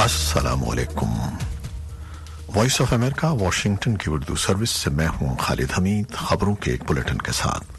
अस्सलाम वालेकुम। Voice of America Washington की उर्दू सर्विस से मैं हूं खालिद हमीद। खबरों के एक बुलेटिन के साथ।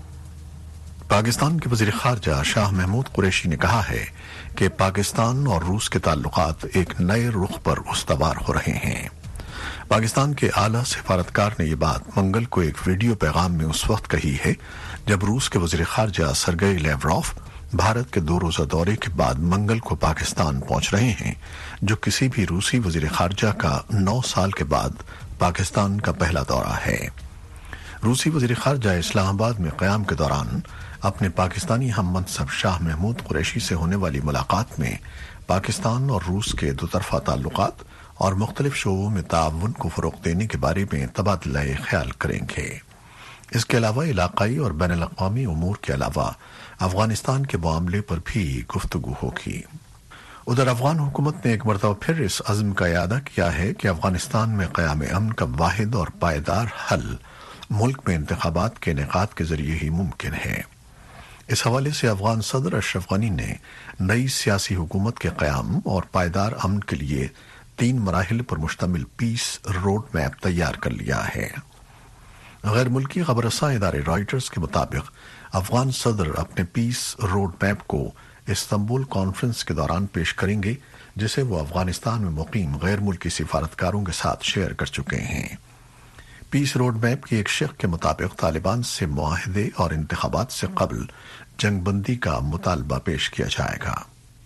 पाकिस्तान के वजीर खारजा शाह महमूद कुरैशी ने कहा है कि पाकिस्तान और रूस के ताल्लुकात एक नए रुख पर उस्तवार हो रहे हैं। पाकिस्तान के आला सिफारतकार ने यह बात मंगल को एक वीडियो पैगाम में उस वक्त कही है जब रूस के वजीर खारजा सरगेई लेवरोव भारत के 2 रोजा दौरे के बाद मंगल को पाकिस्तान पहुंच रहे हैं, जो किसी भी रूसी वजीर खारजा का 9 साल के बाद पाकिस्तान का पहला दौरा है। रूसी वजीर खारजा इस्लामाबाद में क़याम के दौरान अपने पाकिस्तानी हम मनसब शाह महमूद कुरैशी से होने वाली मुलाकात में पाकिस्तान और रूस के दोतरफा ताल्लुकात और मुख्तलिफ शोबों में ताउन को फ़रोग़ देने के बारे में तबादला ख्याल करेंगे। इसके अलावा इलाक़ाई और बैनुल अक़वामी उमूर के अलावा अफगानिस्तान के मामले पर भी गुफ्तगू होगी। उधर अफगान हुकूमत ने एक मरतबा फिर इस अज़्म का इरादा किया है कि अफगानिस्तान में क़याम अमन का वाहिद और पायदार हल मुल्क में इंतखाबात के इनेकाद के जरिए ही मुमकिन है। इस हवाले से अफगान सदर अशरफ गनी ने नई सियासी हुकूमत के क़याम और पायदार अमन के लिए 3 मराहिल पर मुश्तमिल पीस रोड मैप तैयार कर लिया है। गैर मुल्की खबरसां इदारे रॉयटर्स के मुताबिक अफगान सदर अपने पीस रोड मैप को इस्तांबुल कॉन्फ्रेंस के दौरान पेश करेंगे, जिसे वो अफगानिस्तान में मुकीम गैर मुल्की सिफारतकारों के साथ शेयर कर चुके हैं। पीस रोड मैप की एक शेख के मुताबिक तालिबान से मुआहदे और इंतखाबात से कबल जंगबंदी का मुतालबा पेश किया जाएगा।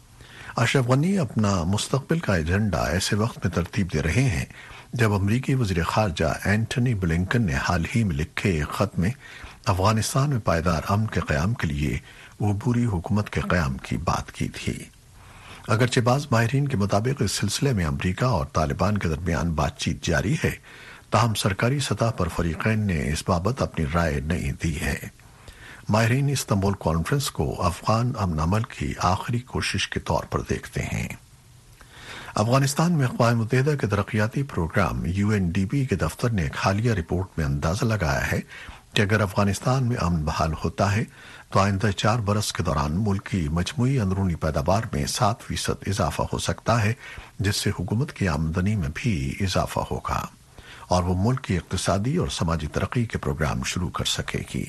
अशरफ गनी अपना मुस्तकबिल का एजेंडा ऐसे वक्त में तरतीब दे रहे हैं जब अमरीकी वज़ीर ख़ारजा एंटनी ब्लिंकन ने हाल ही में लिखे एक खत में अफगानिस्तान में पायदार अमन के क़याम के लिए अबूरी हुकूमत के क़याम की बात की थी। अगरचे बाज़ माहिरीन के मुताबिक इस सिलसिले में अमरीका और तालिबान के दरमियान बातचीत जारी है, ताहम सरकारी सतह पर फरीक़ैन ने इस बाबत अपनी राय नहीं दी है। माहिरीन इस्तांबुल कॉन्फ्रेंस को अफगान अमन अमल की आखिरी कोशिश के तौर पर देखते हैं। अफगानिस्तान में अक़वाम मुत्तहिदा के तरक्याती प्रोग्राम UNDP के दफ्तर ने एक हालिया रिपोर्ट में अंदाजा लगाया है कि अगर अफगानिस्तान में अमन बहाल होता है तो आइंदा 4 बरस के दौरान मुल्क की मजमूई अंदरूनी पैदावार में 7% इजाफा हो सकता है, जिससे हुकूमत की आमदनी में भी इजाफा होगा और वो मुल्क की इक़्तिसादी और समाजी तरक्की के प्रोग्राम शुरू कर सकेगी।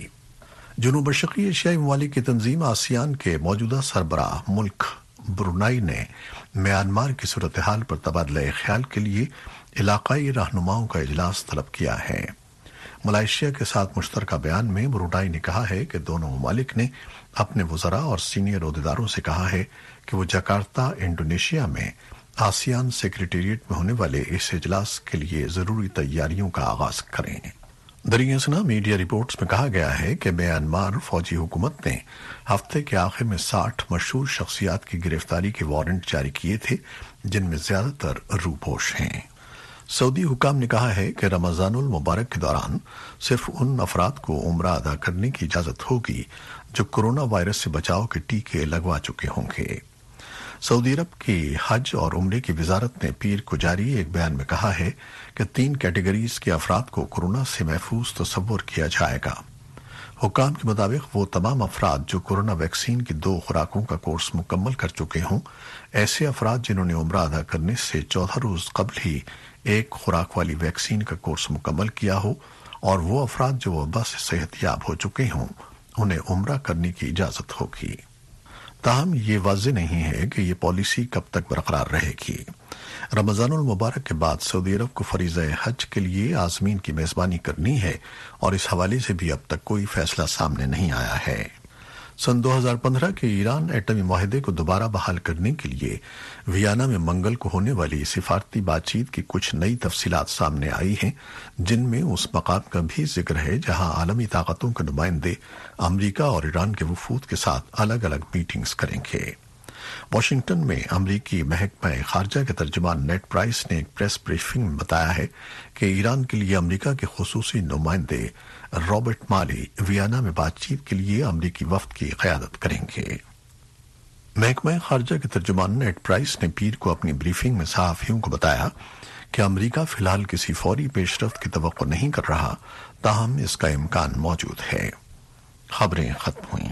जनूब मशरक़ी एशियाई ममालिक की तंजीम आसियान के मौजूदा सरबराह मुल्क ब्रुनाई ने म्यांमार की सूरत हाल पर तबादला ख्याल के लिए इलाकाई रहनुमाओं का इजलास तलब किया है। मलेशिया के साथ मुश्तरका बयान में ब्रुनाई ने कहा है कि दोनों ममालिक ने अपने वज़रा और सीनियर ओहदेदारों से कहा है कि वो जकार्ता इंडोनेशिया में आसियान सेक्रेटेरिएट में होने वाले इस इजलास के लिए ज़रूरी तैयारियों का आगाज करें। दरियासना मीडिया रिपोर्ट्स में कहा गया है कि म्यांमार फौजी हुकूमत ने हफ्ते के आखिर में 60 मशहूर शख्सियात की गिरफ्तारी के वारंट जारी किए थे, जिनमें ज्यादातर रूपोश हैं। सऊदी हुकाम ने कहा है कि रमजानुल मुबारक के दौरान सिर्फ उन अफराद को उम्रा अदा करने की इजाजत होगी जो कोरोना वायरस से बचाव के टीके लगवा चुके होंगे। सऊदी अरब की हज और उम्रे की वजारत ने पीर को जारी एक बयान में कहा है कि 3 कैटेगरीज के अफराद को कोरोना से महफूज तस्वुर किया जाएगा। हुकाम के मुताबिक वो तमाम अफराद जो कोरोना वैक्सीन की 2 खुराकों का कोर्स मुकम्मल कर चुके हों, ऐसे अफराद जिन्होंने उम्रा अदा करने से 14 रोज कबल ही 1 खुराक वाली वैक्सीन का कोर्स मुकम्मल किया हो, और वो अफराद जो वबा से सेहतयाब हो चुके हों, उन्हें उम्रा करने की इजाजत होगी। ताहम ये वाज़ेह नहीं है कि ये पॉलिसी कब तक बरकरार रहेगी। रमजानुल मुबारक के बाद सऊदी अरब को फरीज़ा हज के लिए आज़मीन की मेज़बानी करनी है और इस हवाले से भी अब तक कोई फैसला सामने नहीं आया है। सन 2015 के ईरान एटमी माहदे को दोबारा बहाल करने के लिए वियना में मंगल को होने वाली सिफारती बातचीत की कुछ नई तफसीलात सामने आई हैं, जिनमें उस मकाम का भी जिक्र है जहां आलमी ताकतों के नुमाइंदे अमरीका और ईरान के वफूद के साथ अलग अलग मीटिंग्स करेंगे। वाशिंगटन में अमरीकी महकमा खारजा के तर्जुमान नेड प्राइस ने एक प्रेस ब्रीफिंग में बताया है कि ईरान के लिए अमरीका के खुसूसी नुमाइंदे रॉबर्ट माली वियना में बातचीत के लिए अमरीकी वफ्द की क़यादत करेंगे। महकमा खारजा के तर्जुमान नेड प्राइस ने पीर को अपनी ब्रीफिंग में सहाफियों को बताया कि अमरीका फिलहाल किसी फौरी पेशरफ्त की तवक्को नहीं कर रहा, ताहम इसका इम्कान मौजूद है। खबरें खत्म हुई।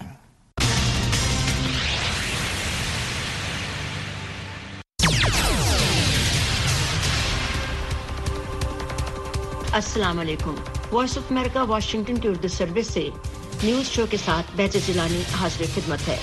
अस्सलाम वालेकुम। वॉइस ऑफ अमेरिका वाशिंगटन की उर्दू सर्विस से न्यूज शो के साथ बैच जिलानी हाजिर खिदमत है।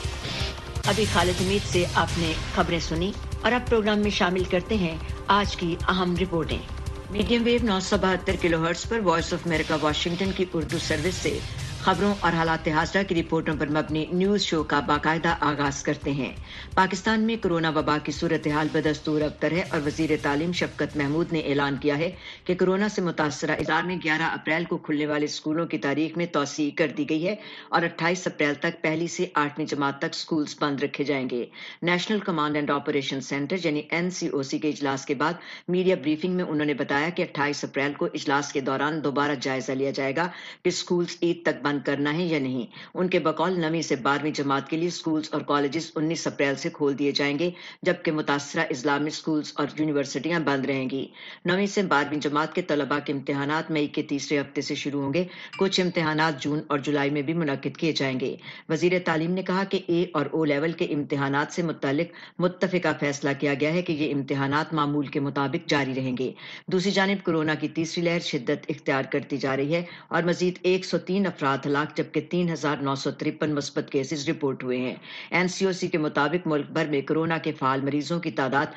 अभी खालिद हमीद से आपने खबरें सुनी और अब प्रोग्राम में शामिल करते हैं आज की अहम रिपोर्टें। मीडियम वेव 972 किलोहर्ट्ज पर वॉइस ऑफ अमेरिका वाशिंगटन की उर्दू सर्विस से खबरों और हालात हाज़िरा की रिपोर्टों पर मबनी न्यूज शो का बाकायदा आगाज करते हैं। पाकिस्तान में कोरोना वबा की सूरत हाल बदस्तूर अबतर है और वजीर तालीम शफकत महमूद ने ऐलान किया है कि कोरोना से मुतासरा इलाके में 11 अप्रैल को खुलने वाले स्कूलों की तारीख में तौसी कर दी गई है और 28 अप्रैल तक पहली से 8वीं जमात तक स्कूल्स बंद रखे जाएंगे। National Command and Operation Centre यानी NCOC के इजलास के बाद मीडिया ब्रीफिंग में उन्होंने बताया कि 28 अप्रैल को इजलास के दौरान दोबारा जायजा लिया जाएगा कि स्कूल्स ईद तक करना है या नहीं। उनके बकौल 9वीं से 12वीं जमात के लिए स्कूल्स और कॉलेजेस 19 अप्रैल से खोल दिए जाएंगे, जबकि मुतासरा इजला में स्कूल्स और यूनिवर्सिटियां बंद रहेंगी। 9वीं से 12वीं जमात के तलबा के इम्तिहानात मई के तीसरे हफ्ते से शुरू होंगे। कुछ इम्तिहानात जून और जुलाई में भी मुनक्किद किए जाएंगे। वजीर तालीम ने कहा कि A और O लेवल के इम्तिहानात से मुत्तलिक मुत्तफिका फैसला किया गया है कि ये इम्तिहानात मामूल के मुताबिक जारी रहेंगे। दूसरी जानिब कोरोना की तीसरी लहर शिद्दत इख्तियार करती जा रही है और मजीद 103 अफराद हलाक जबकि 3,953 मुस्बत केसेस रिपोर्ट हुए हैं। NCOC के मुताबिक मुल्क भर में कोरोना के फाल मरीजों की तादाद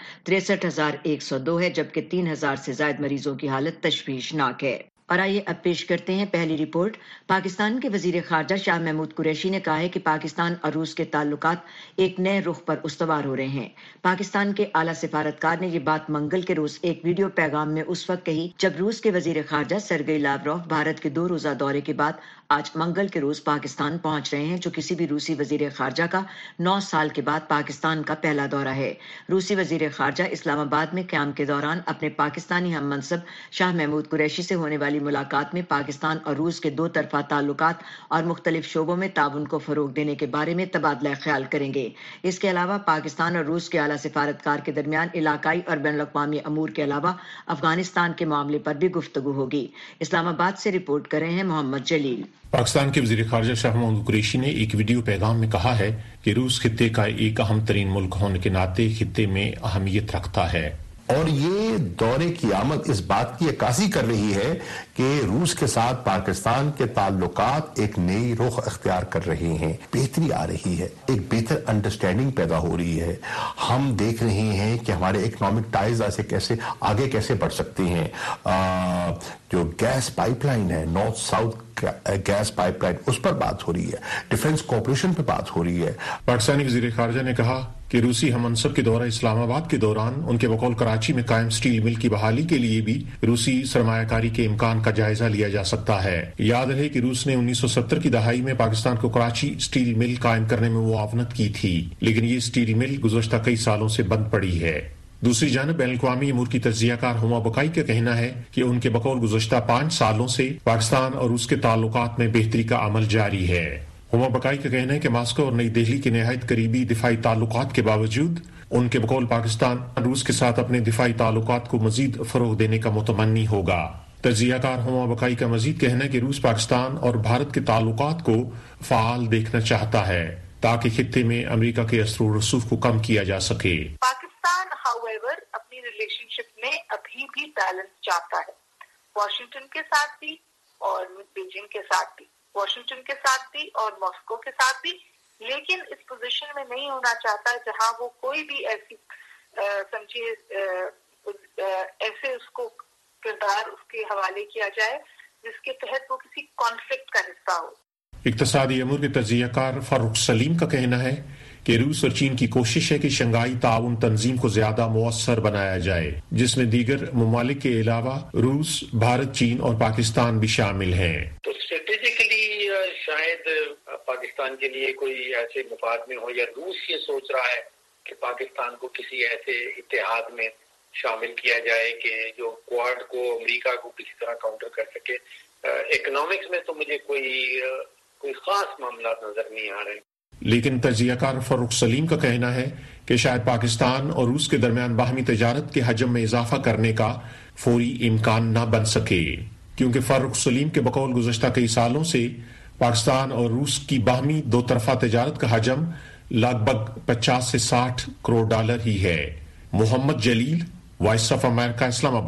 63,102 है, जबकि 3,000 से ज्यादा मरीजों की हालत तशवीशनाक है। और आइए अब पेश करते हैं पहली रिपोर्ट। पाकिस्तान के वजीर खारजा शाह महमूद कुरैशी ने कहा है कि पाकिस्तान और रूस के ताल्लुकात एक नए रुख पर उस्तवार हो रहे हैं। पाकिस्तान के आला सिफारतकार ने यह बात मंगल के रोज एक वीडियो पैगाम में उस वक्त कही जब रूस के वजीर खारजा सरगेई लावरोव भारत के 2 रोजा दौरे के बाद आज मंगल के रोज पाकिस्तान पहुंच रहे हैं, जो किसी भी रूसी वजीर खारजा का 9 साल के बाद पाकिस्तान का पहला दौरा है। रूसी वजीर खारजा इस्लामाबाद में क़याम के दौरान अपने पाकिस्तानी हम मनसब शाह महमूद कुरैशी से होने वाली मुलाकात में पाकिस्तान और रूस के 2 तरफा ताल्लुकात और मुख्तलिफ शोबों में ताउन को फरोग देने के बारे में तबादला ख्याल करेंगे। इसके अलावा पाकिस्तान और रूस के आला सिफारतकार के दरमियान इलाकाई और बैनुल-अक़वामी अमूर के अलावा अफगानिस्तान के मामले पर भी गुफ्तगू होगी। इस्लामाबाद से रिपोर्ट कर रहे हैं मोहम्मद जलील। पाकिस्तान के वज़ीर ख़ारिजा शाह महमूद कुरैशी ने एक वीडियो पैगाम में कहा है कि रूस खित्ते का एक अहम तरीन मुल्क होने के नाते खित्ते में अहमियत रखता है और ये दौरे की आमद इस बात की अक्कासी कर रही है कि रूस के साथ पाकिस्तान के ताल्लुकात एक नई रुख अख्तियार कर रहे हैं, बेहतरी आ रही है, एक बेहतर अंडरस्टैंडिंग पैदा हो रही है। हम देख रहे हैं कि हमारे इकोनॉमिक टाइज ऐसे कैसे आगे कैसे बढ़ सकते हैं। जो गैस पाइपलाइन है, नॉर्थ साउथ गैस पाइपलाइन, उस पर बात हो रही है, डिफेंस कॉर्पोरेशन पर बात हो रही है। पाकिस्तानी वज़ीर ख़ारिजा ने कहा कि रूसी हममनसब के दौरा इस्लामाबाद के दौरान उनके बकौल कराची में कायम स्टील मिल की बहाली के लिए भी रूसी सरमायाकारी के इम्कान का जायजा लिया जा सकता है। याद रहे कि रूस ने 1970 की दहाई में पाकिस्तान को कराची स्टील मिल कायम करने में मुआवनत की थी, लेकिन ये स्टील मिल गुज़श्ता कई सालों से बंद पड़ी है। दूसरी जानब बैनुल-अक़वामी अमूर की तज्ज़ियाकार हुमा बकाई का कहना है कि उनके बकौल गुज़श्ता 5 सालों से पाकिस्तान और रूस के ताल्लुकात में बेहतरी का अमल जारी है। हुमा बकाई का कहना है कि मास्को और नई दिल्ली के नहायत करीबी दिफाई ताल्लुकात के बावजूद उनके बकौल पाकिस्तान रूस के साथ अपने दिफाई ताल्लुकात को मजीद फरोग देने का मुतमन्नी होगा। तज्ज़ियाकार हुमा बकाई का मजीद कहना है कि रूस पाकिस्तान और भारत के ताल्लुकात को फ़ाल देखना चाहता है ताकि खित्ते में अमेरिका के असर और रसूख को कम किया जा सके। पाकिस्तान हाउएवर अपनी रिलेशनशिप में अभी भी बैलेंस चाहता है, वॉशिंगटन के साथ भी और बीजिंग के साथ भी, वॉशिंगटन के साथ भी और मॉस्को के साथ भी, लेकिन इस पोजीशन में नहीं होना चाहता जहां वो कोई भी ऐसी समझिए ऐसे उसको किरदार उसके हवाले किया जाए जिसके तहत वो किसी कॉन्फ्लिक्ट का हिस्सा हो। इक्तिसादी अमूर के तज्ज़ियाकार फारूक सलीम का कहना है कि रूस और चीन की कोशिश है कि शंघाई ताउन तंजीम को ज्यादा मुअस्सर बनाया जाए, जिसमें दीगर ममालिक के अलावा रूस, भारत, चीन और पाकिस्तान भी शामिल हैं। तो स्ट्रेटेजिकली शायद पाकिस्तान के लिए कोई ऐसे मुफाद में हो, या रूस ये सोच रहा है कि पाकिस्तान को किसी ऐसे इत्तेहाद में शामिल किया जाए कि जो क्वाड को, अमेरिका को किसी तरह काउंटर कर सके। इकोनॉमिक्स में तो मुझे कोई खास मामला नजर नहीं आ रहे। लेकिन तज्ज़ियाकार फारूक सलीम का कहना है कि शायद पाकिस्तान और रूस के दरमियान बाहमी तजारत के हजम में इजाफा करने का फौरी इम्कान न बन सके, क्योंकि फारूक सलीम के बकौल गुज़श्ता कई सालों से पाकिस्तान और रूस की बाहमी 2 तरफा तजारत का हजम लगभग 50 से 60 करोड़ डॉलर ही है। Mohammad Jalil, Voice of America, Islamabad.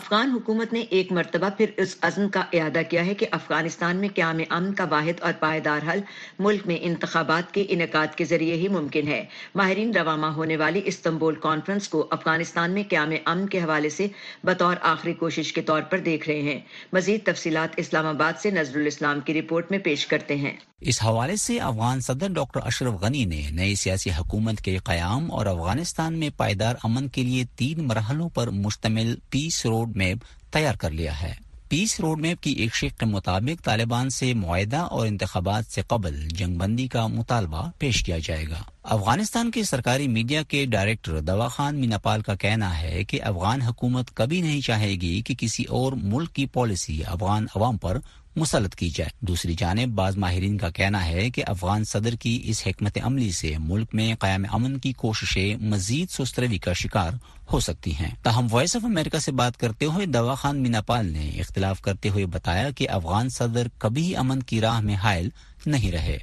Afghan حکومت نے ایک مرتبہ پھر اس عزم کا اعادہ کیا ہے کہ افغانستان میں قیام امن کا واحد اور پائیدار حل ملک میں انتخابات کے انعقاد کے ذریعے ہی ممکن ہے۔ ماہرین رواں ہونے والی استنبول کانفرنس کو افغانستان میں قیام امن کے حوالے سے بطور آخری کوشش کے طور پر دیکھ رہے ہیں۔ مزید تفصیلات اسلام آباد سے نظر الاسلام کی رپورٹ میں پیش کرتے ہیں۔ اس حوالے سے افغان صدر ڈاکٹر اشرف غنی نے نئی سیاسی حکومت کے قیام اور افغانستان میں پائیدار امن کے لیے 3 مرحلوں پر مشتمل پیس روڈ میپ تیار کر لیا ہے۔ پیس روڈ میپ کی ایک شق کے مطابق طالبان سے معاہدہ اور انتخابات سے قبل جنگ بندی کا مطالبہ پیش کیا جائے گا۔ افغانستان کے سرکاری میڈیا کے ڈائریکٹر دوا خان میناپال کا کہنا ہے کہ افغان حکومت کبھی نہیں چاہے گی کہ کسی اور ملک کی پالیسی افغان عوام پر مسلط کی جائے۔ دوسری جانب بعض ماہرین کا کہنا ہے کہ افغان صدر کی اس حکمت عملی سے ملک میں قیام امن کی کوششیں مزید سست روی کا شکار ہو سکتی ہیں۔ تاہم وائس آف امریکہ سے بات کرتے ہوئے دوا خان میناپال نے اختلاف کرتے ہوئے بتایا کہ افغان صدر کبھی امن کی راہ میں حائل نہیں رہے۔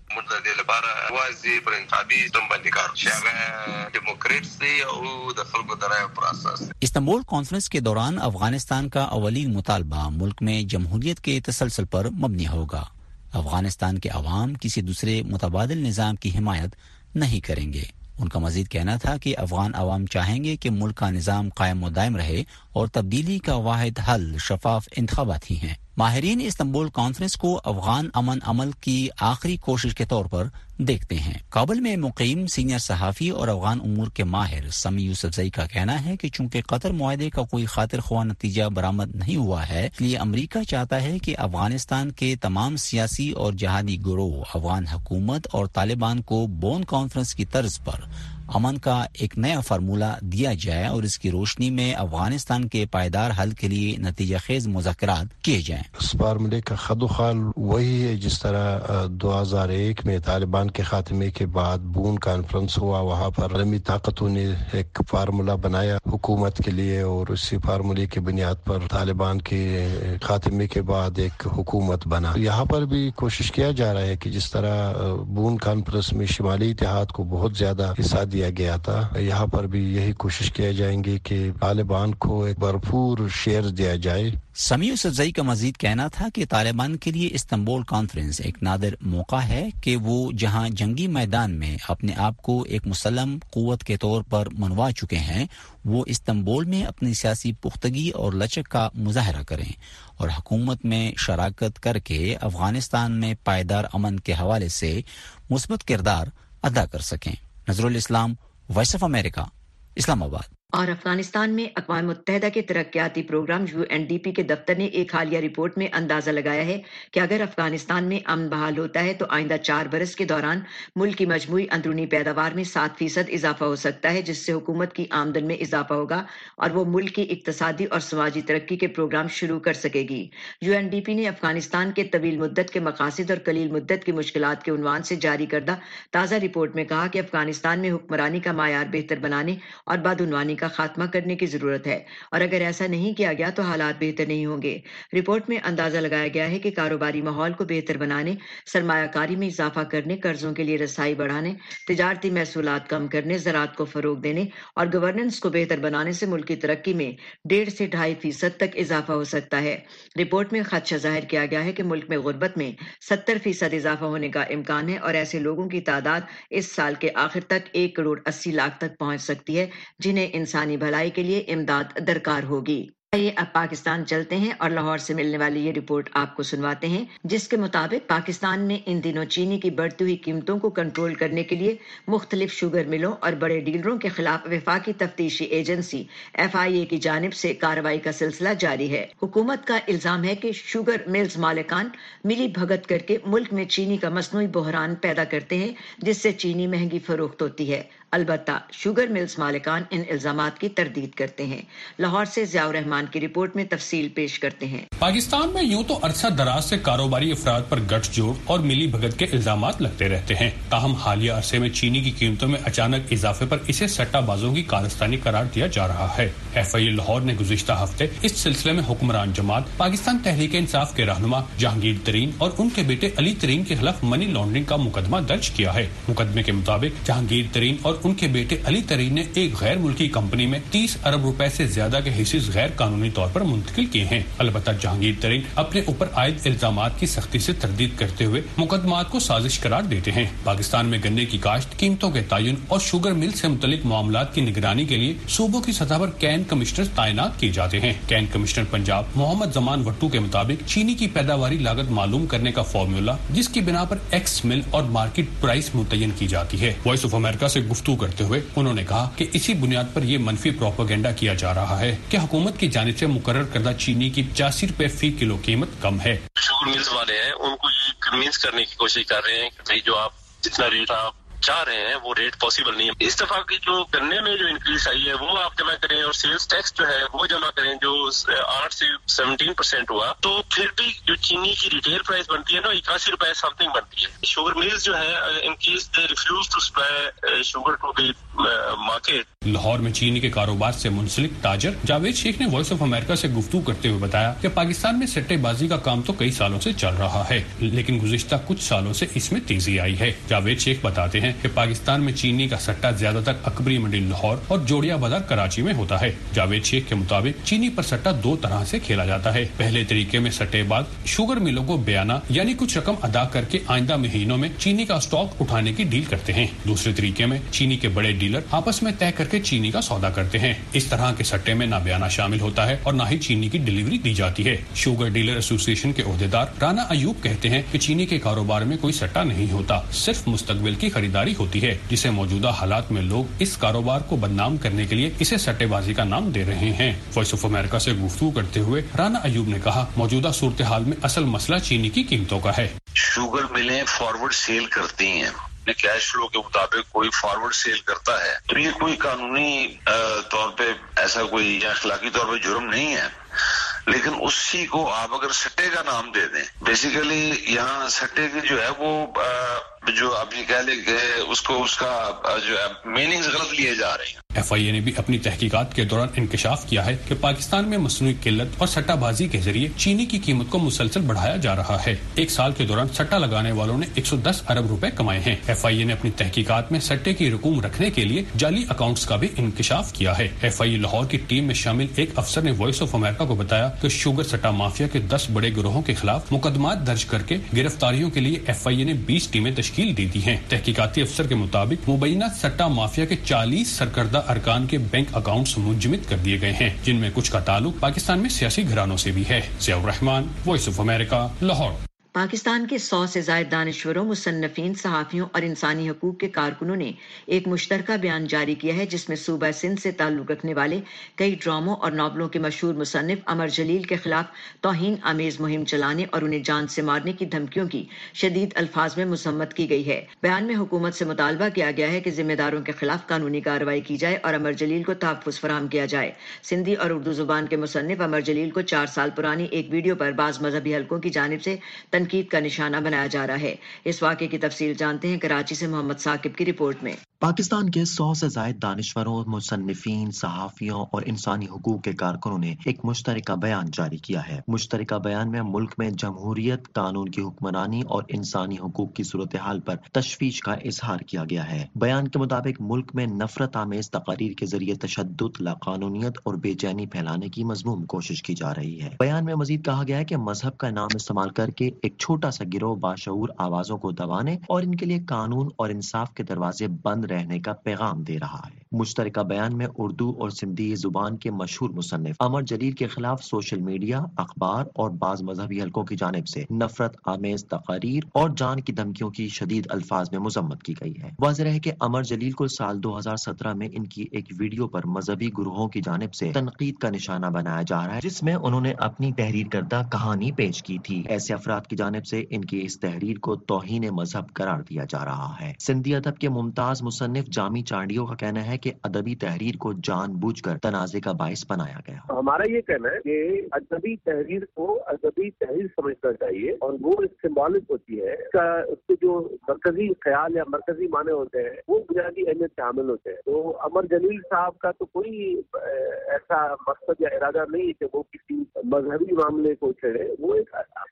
استنبول کانفرنس کے دوران افغانستان کا اولین مطالبہ ملک میں جمہوریت کے تسلسل پر مبنی ہوگا۔ افغانستان کے عوام کسی دوسرے متبادل نظام کی حمایت نہیں کریں گے۔ ان کا مزید کہنا تھا کہ افغان عوام چاہیں گے کہ ملک کا نظام قائم و دائم رہے اور تبدیلی کا واحد حل شفاف انتخابات ہی ہیں۔ ماہرین استنبول کانفرنس کو افغان امن عمل کی آخری کوشش کے طور پر دیکھتے ہیں۔ کابل میں مقیم سینئر صحافی اور افغان امور کے ماہر سمی یوسفزئی کا کہنا ہے کہ چونکہ قطر معاہدے کا کوئی خاطر خواہ نتیجہ برآمد نہیں ہوا ہے، اس لیے امریکہ چاہتا ہے کہ افغانستان کے تمام سیاسی اور جہادی گروہ افغان حکومت اور طالبان کو بون کانفرنس کی طرز پر امن کا ایک نیا فارمولہ دیا جائے اور اس کی روشنی میں افغانستان کے پائیدار حل کے لیے نتیجہ خیز مذاکرات کیے جائیں۔ اس فارمولے کا خد و خال وہی ہے جس طرح 2001 میں طالبان کے خاتمے کے بعد بون کانفرنس ہوا، وہاں پر عالمی طاقتوں نے ایک فارمولہ بنایا حکومت کے لیے اور اسی فارمولے کی بنیاد پر طالبان کے خاتمے کے بعد ایک حکومت بنا۔ یہاں پر بھی کوشش کیا جا رہا ہے کہ جس طرح بون کانفرنس میں شمالی اتحاد کو بہت زیادہ حصہ دیا گیا تھا، یہاں پر بھی یہی کوشش کیا جائیں گے کہ طالبان کو ایک بھرپور شیئر دیا جائے۔ سمیع یوسفزئی کا مزید کہنا تھا کہ طالبان کے لیے استنبول کانفرنس ایک نادر موقع ہے کہ وہ جہاں جنگی میدان میں اپنے آپ کو ایک مسلم قوت کے طور پر منوا چکے ہیں، وہ استنبول میں اپنی سیاسی پختگی اور لچک کا مظاہرہ کریں اور حکومت میں شراکت کر کے افغانستان میں پائیدار امن کے حوالے سے مثبت کردار ادا کر سکیں۔ نظر الاسلام، وائس آف امریکہ، اسلام آباد۔ اور افغانستان میں اقوام متحدہ کے ترقیاتی پروگرام UNDP کے دفتر نے ایک حالیہ رپورٹ میں اندازہ لگایا ہے کہ اگر افغانستان میں امن بحال ہوتا ہے تو آئندہ 4 برس کے دوران ملک کی مجموعی اندرونی پیداوار میں 7% اضافہ ہو سکتا ہے، جس سے حکومت کی آمدن میں اضافہ ہوگا اور وہ ملک کی اقتصادی اور سماجی ترقی کے پروگرام شروع کر سکے گی۔ UNDP نے افغانستان کے طویل مدت کے مقاصد اور قلیل مدت کی مشکلات کے عنوان سے جاری کردہ تازہ رپورٹ میں کہا کہ افغانستان میں حکمرانی کا معیار بہتر بنانے اور بدعنوانی کا خاتمہ کرنے کی ضرورت ہے، اور اگر ایسا نہیں کیا گیا تو حالات بہتر نہیں ہوں گے۔ رپورٹ میں اندازہ لگایا گیا ہے کہ کاروباری ماحول کو بہتر بنانے، سرمایہ کاری میں اضافہ کرنے، قرضوں کے لیے رسائی بڑھانے، تجارتی محصولات کم کرنے، زراعت کو فروغ دینے اور گورننس کو بہتر بنانے سے ملک کی ترقی میں 1.5 سے 2.5% تک اضافہ ہو سکتا ہے۔ رپورٹ میں خدشہ ظاہر کیا گیا ہے کہ ملک میں غربت میں 70% اضافہ ہونے کا امکان ہے اور ایسے لوگوں کی تعداد اس سال کے آخر تک 1.80 کروڑ تک پہنچ سکتی ہے جنہیں انسانی بھلائی کے لیے امداد درکار ہوگی۔ آئیے اب پاکستان چلتے ہیں اور لاہور سے ملنے والی یہ رپورٹ آپ کو سنواتے ہیں، جس کے مطابق پاکستان میں ان دنوں چینی کی بڑھتی ہوئی قیمتوں کو کنٹرول کرنے کے لیے مختلف شوگر ملوں اور بڑے ڈیلروں کے خلاف وفاقی تفتیشی ایجنسی FIA کی جانب سے کارروائی کا سلسلہ جاری ہے۔ حکومت کا الزام ہے کہ شوگر ملز مالکان ملی بھگت کر کے ملک میں چینی کا مصنوعی بحران پیدا کرتے ہیں، جس سے چینی مہنگی فروخت ہوتی ہے۔ البتہ شوگر ملز مالکان ان الزامات کی تردید کرتے ہیں۔ لاہور سے ضیاء الرحمان کی رپورٹ میں تفصیل پیش کرتے ہیں۔ پاکستان میں یوں تو عرصہ دراز سے کاروباری افراد پر گٹھ جوڑ اور ملی بھگت کے الزامات لگتے رہتے ہیں، تاہم حالیہ عرصے میں چینی کی قیمتوں میں اچانک اضافے پر اسے سٹہ بازوں کی کارستانی قرار دیا جا رہا ہے۔ FIA لاہور نے گزشتہ ہفتے اس سلسلے میں حکمران جماعت پاکستان تحریک انصاف کے رہنما جہانگیر ترین اور ان کے بیٹے علی ترین کے خلاف منی لانڈرنگ کا مقدمہ درج کیا ہے۔ مقدمے کے مطابق جہانگیر ترین اور पर उनके बेटे अली तरीन ने एक गैर मुल्की कंपनी में 30 अरब रुपए से ज्यादा के हिस्से गैर कानूनी तौर पर मुंतकिल किए हैं। अलबत्ता जहांगीर तरीन अपने ऊपर आयद इल्जामात की सख्ती से तरदीद करते हुए मुकदमात को साजिश करार देते हैं। पाकिस्तान में गन्ने की काश्त, कीमतों के तयन और शुगर मिल से मुतल्लिक मामलात की निगरानी के लिए सूबों की सतह पर कैन कमिश्नर तैनात किए जाते हैं। कैन कमिश्नर पंजाब मोहम्मद जमान वट्टू के मुताबिक चीनी की पैदावारी लागत मालूम करने का फॉर्मूला जिसकी बिना पर एक्स मिल और मार्केट प्राइस मुतय्यन की जाती है। वॉइस ऑफ अमेरिका से गुफ्तगू करते हुए उन्होंने कहा कि इसी बुनियाद पर यह मनफी प्रोपेगेंडा किया जा रहा है कि हुकूमत की जानिब से मुकर्रर करदा चीनी की 85 रुपए फी किलो कीमत कम है। शुगर मिल्स वाले हैं उनको ये कन्विंस करने की कोशिश कर रहे हैं कि भाई जो आप जितना रेट आप चाह रहे हैं वो रेट पॉसिबल नहीं है। इस दफा की जो गन्ने में जो इंक्रीज आई है वो आप जमा करें और सेल्स टैक्स जो है वो जमा करें जो 8 से 17% हुआ, तो फिर भी जो चीनी की रिटेल प्राइस बनती है ना 81 रुपए समथिंग बनती है। शुगर मिल्स जो है in case they refuse to supply sugar to the market. Lahore में चीनी के कारोबार से मुंसलिक ताजर जावेद शेख ने वॉइस ऑफ अमेरिका से गुफ्तगू करते हुए बताया कि पाकिस्तान में सट्टेबाजी का काम तो कई सालों से चल रहा है, लेकिन गुज़िश्ता कुछ सालों से इसमें तेजी आई है। जावेद शेख बताते हैं कि पाकिस्तान में चीनी का सट्टा ज्यादातर अकबरी मंडी लाहौर और जोड़िया बाजार कराची में होता है। जावेद शेख के मुताबिक चीनी पर सट्टा दो तरह से खेला जाता है। पहले तरीके में सट्टेबाज शुगर मिलों को बयाना यानी कुछ रकम अदा करके आइंदा महीनों में चीनी का स्टॉक उठाने की डील करते हैं। दूसरे तरीके में चीनी के बड़े डीलर आपस में तय करके चीनी का सौदा करते हैं। इस तरह के सट्टे में न बयाना शामिल होता है और न ही चीनी की डिलीवरी दी जाती है। शुगर डीलर एसोसिएशन के ओहदेदार राना अयूब कहते हैं कि चीनी के कारोबार में कोई सट्टा नहीं होता, सिर्फ मुस्तकबिल की खरीदारी होती है, जिसे मौजूदा हालात में लोग इस कारोबार को बदनाम करने के लिए इसे सट्टेबाजी का नाम दे रहे हैं। वॉइस ऑफ अमेरिका से गुफ्तगू करते हुए राना अयूब ने कहा, मौजूदा सूरत हाल में असल मसला चीनी की कीमतों का है। शुगर मिलें फॉरवर्ड सेल करती हैं, कैश फ्लो के मुताबिक कोई फॉरवर्ड सेल करता है, तो ये कोई कानूनी तौर पे ऐसा कोई या अखलाकी तौर पे जुर्म नहीं है, लेकिन उसी को आप अगर सट्टे का नाम दे दें, बेसिकली यहाँ सट्टे की जो है वो जो आप ये कह लेंगे उसको उसका जो है मीनिंग्स गलत लिए जा रहे हैं। FIA ने भी अपनी तहकीकात के दौरान इंकशाफ किया है कि पाकिस्तान में मसनूई किल्लत और सट्टाबाजी के जरिए चीनी की कीमत को मुसलसल बढ़ाया जा रहा है। एक साल के दौरान सट्टा लगाने वालों ने 110 अरब रुपए कमाए हैं। FIA ने अपनी तहकीकात में सट्टे की रकूम रखने के लिए जाली अकाउंट्स का भी इंकशाफ किया है। FIA लाहौर की टीम में शामिल एक अफसर ने वॉइस ऑफ अमेरिका को बताया कि शुगर सट्टा माफिया के 10 बड़े गिरोहों के खिलाफ मुकदमात दर्ज करके गिरफ्तारियों के लिए FIA ने 20 टीमें तश्कील दी थी हैं। तहकीकाती अफसर के मुताबिक मुबैना सट्टा माफिया के 40 सरकर्दा अरकान के बैंक अकाउंट्स मुंजमद कर दिए गए हैं, जिनमें कुछ का ताल्लुक पाकिस्तान में सियासी घरानों से भी है। Ziaur Rahman, Voice of America, Lahore. Pakistan के 100 से ज़ायद दानिश्वरों, मुसन्नफीन, सहाफ़ियों और इंसानी हकूक़ के कारकुनों ने एक मुश्तरका बयान जारी किया है, जिसमें सूबा सिंध से ताल्लुक़ रखने वाले कई ड्रामों और नावलों के मशहूर मुसन्निफ अमर जलील के खिलाफ तौहीन आमेज़ मुहिम चलाने और उन्हें जान से मारने की धमकियों की शदीद अल्फाज में मज़म्मत की गई है। बयान में हुकूमत से मुतालबा किया गया है कि जिम्मेदारों के खिलाफ कानूनी कार्रवाई की जाए और अमर जलील को तहफ़्फ़ुज़ फराहम किया जाए। सिंधी और उर्दू ज़ुबान के मुसन्निफ अमर जलील को 4 साल पुरानी एक वीडियो पर बाज़ मजहबी हलकों की जानिब से तनकीद का निशाना बनाया जा रहा है। इस वाक़े की तफसील जानते हैं कराची से मोहम्मद साकिब की रिपोर्ट में। पाकिस्तान के 100 से ज़ायद दानिश्वरों, मुसन्निफीन, सहाफ़ियों और इंसानी हुकूक के कारकुनों ने एक मुश्तरका बयान जारी किया है। मुश्तरका बयान में मुल्क में जमहूरियत, कानून की हुक्मरानी और इंसानी हुकूक की सूरत हाल पर तशवीश का इजहार किया गया है। बयान के मुताबिक मुल्क में नफरत आमेज तकारीर के जरिए तशद्दुद, लाकानूनियत और बेचैनी फैलाने की मज़मूम कोशिश की जा रही है। बयान में मजीद कहा गया है कि मजहब का नाम इस्तेमाल करके एक छोटा सा गिरोह बाशऊर आवाजों को दबाने और इनके लिए कानून और इंसाफ के दरवाजे बंद रहने का पैगाम दे रहा है। मुश्तरका बयान में उर्दू और सिंधी जुबान के मशहूर मुसन्निफ अमर जलील के खिलाफ सोशल मीडिया, अखबार और बाज मजहबी हलकों की जानिब से नफरत आमेज तकारीर और जान की धमकियों की शदीद अल्फाज में मुजम्मत की गई है। वाज़ेह है कि अमर जलील को साल 2017 में इनकी एक वीडियो पर मजहबी गुरुहों की जानिब से तनकीद का निशाना बनाया जा रहा है, जिसमें उन्होंने अपनी तहरीर करदा कहानी पेश की थी। ऐसे अफराद की जानिब से इनकी इस तहरीर को तौहीन मजहब करार दिया जा रहा है। सिंधी अदब के मुमताज मुसन्निफ जामी चांडियों का कहना है कि अदबी तहरीर को जानबूझकर तनाज़े का बाइस बनाया गया। हमारा ये कहना है कि अदबी तहरीर को अदबी तहरीर समझना चाहिए और वो सिंबॉलिक होती है। उसके जो मरकजी ख्याल या मरकजी माने होते हैं वो बुनियादी अहमियत शामिल होते हैं। तो अमर जलील साहब का तो कोई ऐसा मकसद या इरादा नहीं है कि वो किसी मजहबी मामले को छेड़े। वो एक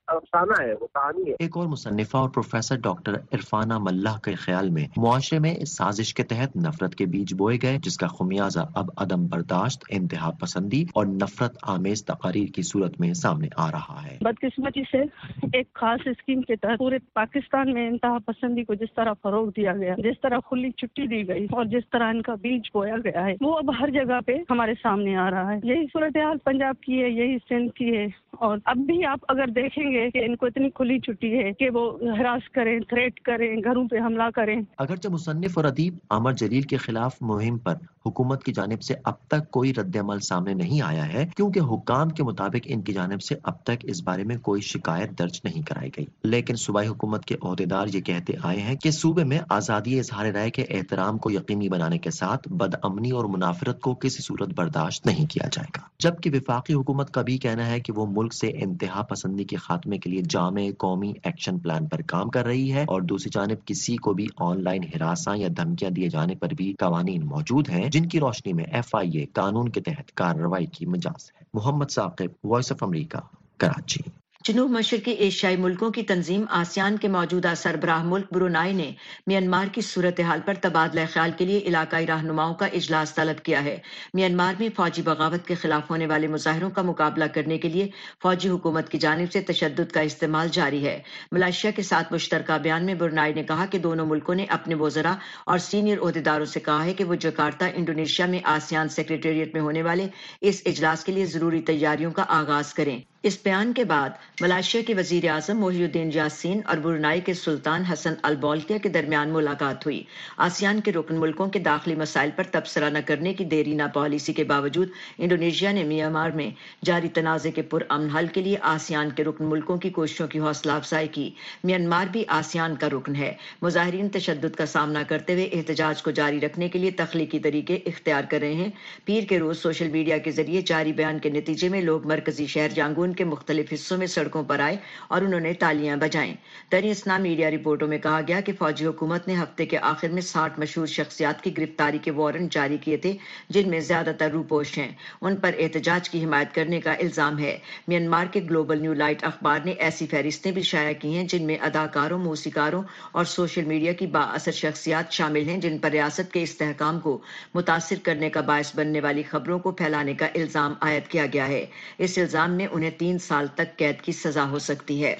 अफसाना है, वो कहानी है। एक और मुसन्निफा और प्रोफेसर डॉक्टर इरफाना मल्लाह के ख्याल में मुआशरे में इस साजिश के तहत नफरत के बीज बोए गए, जिसका खुमियाजा अब अदम बर्दाश्त, इंतहा पसंदी और नफरत आमेज तकारीर की सूरत में सामने आ रहा है। बदकिस्मती से एक खास स्कीम के तहत पूरे पाकिस्तान में इंतहा पसंदी को जिस तरह फरोग दिया गया, जिस तरह खुली छुट्टी दी गई और जिस तरह इनका बीज बोया गया है, वो अब हर जगह पे हमारे सामने आ रहा है। यही सूरत हाल पंजाब की है, यही सिंध की है, और अब भी आप अगर देखेंगे कि इनको इतनी खुली छुट्टी है कि वो हरास करें, थ्रेट करें, घरों पे हमला करें। अगरचे मुसन्निफ और अदीब आमर जलील के खिलाफ मुहिम पर हुकूमत की जानिब से अब तक कोई रद्द-ए-अमल सामने नहीं आया है, क्योंकि हुक्काम के मुताबिक इनकी जानिब से अब तक इस बारे में कोई शिकायत दर्ज नहीं कराई गई। लेकिन सूबाई हुकूमत के ओहदेदार ये कहते आए हैं कि सूबे में आज़ादी इज़हार राय के एहतराम को यकीनी बनाने के साथ बदअमनी और मुनाफरत को किसी सूरत बर्दाश्त नहीं किया जाएगा। जबकि वफाकी हुकूमत का भी कहना है कि वो मुल्क से इंतहा पसंदी के खात्मे के लिए जामे कौमी एक्शन प्लान पर काम कर रही है, और दूसरी जानिब किसी को भी ऑनलाइन हिरासा या धमकियां दिए जाने पर भी कवानीन मौजूद हैं, जिनकी रोशनी में FIA कानून के तहत कार्रवाई की मजाज है। Mohammad Saqib, Voice of America, Karachi. जनूब मशरकी एशियाई मुल्कों की तंजीम आसियान के मौजूदा सरबराह मुल्क ब्रुनाई ने म्यांमार की सूरत हाल पर तबादला ख्याल के लिए इलाकाई रहनुमाओं का इजलास तलब किया है। म्यांमार में फौजी बगावत के खिलाफ होने वाले मुजाहिरों का मुकाबला करने के लिए फौजी हुकूमत की जानिब से तशद्दुद का इस्तेमाल जारी है। मलेशिया के साथ मुश्तरका बयान में ब्रुनाई ने कहा कि दोनों मुल्कों ने अपने वज़रा और सीनियर ओहदेदारों से कहा है कि वो जकार्ता, इंडोनेशिया में आसियान सेक्रेटेरिएट में होने वाले इस इजलास के लिए जरूरी तैयारियों का आगाज करें। इस बयान के बाद मलेशिया के वजीर आजम मोहिउद्दीन यासीन और ब्रुनाई के सुल्तान हसन अल बोल्किया के दरमियान मुलाकात हुई। आसियान के रुकन मुल्कों के दाखिली मसाइल पर तबसरा न करने की देरीना पॉलिसी के बावजूद इंडोनेशिया ने म्यांमार में जारी तनाज़े के पुरअमन हल के लिए आसियान के रुकन मुल्कों की कोशिशों की हौसला अफजाई की। म्यांमार भी आसियान का रुकन है। मुजाहिरीन तशद्दुद का सामना करते हुए एहतजाज को जारी रखने के लिए तख्लीकी तरीके इख्तियार कर रहे हैं। पीर के रोज सोशल मीडिया के जरिए जारी बयान के नतीजे में लोग मरकजी शहर यांगून के मुख्तलिफ हिस्सों में सड़कों पर आए और उन्होंने तालियां बजाईं। दरियास्ना मीडिया रिपोर्टों में कहा गया कि फौजी हुकूमत ने हफ्ते के आखिर में 60 मशहूर शख्सियात की गिरफ्तारी के वारंट जारी किए थे, जिनमें ज्यादातर रूपोश हैं। उन पर एहतजाज की हिमायत करने का इल्जाम है। म्यांमार के ग्लोबल न्यू लाइट अखबार ने ऐसी फहरिस्तें भी शाया की हैं जिनमें अदाकारों, मौसीकारों और सोशल मीडिया की बाअसर शख्सियात शामिल हैं, जिन पर रियासत के इस्तेहकाम को मुतासिर करने का बायस बनने वाली खबरों को फैलाने का इल्जाम आयद किया गया है। इस इल्जाम में उन्हें 3 साल तक कैद की सजा हो सकती है।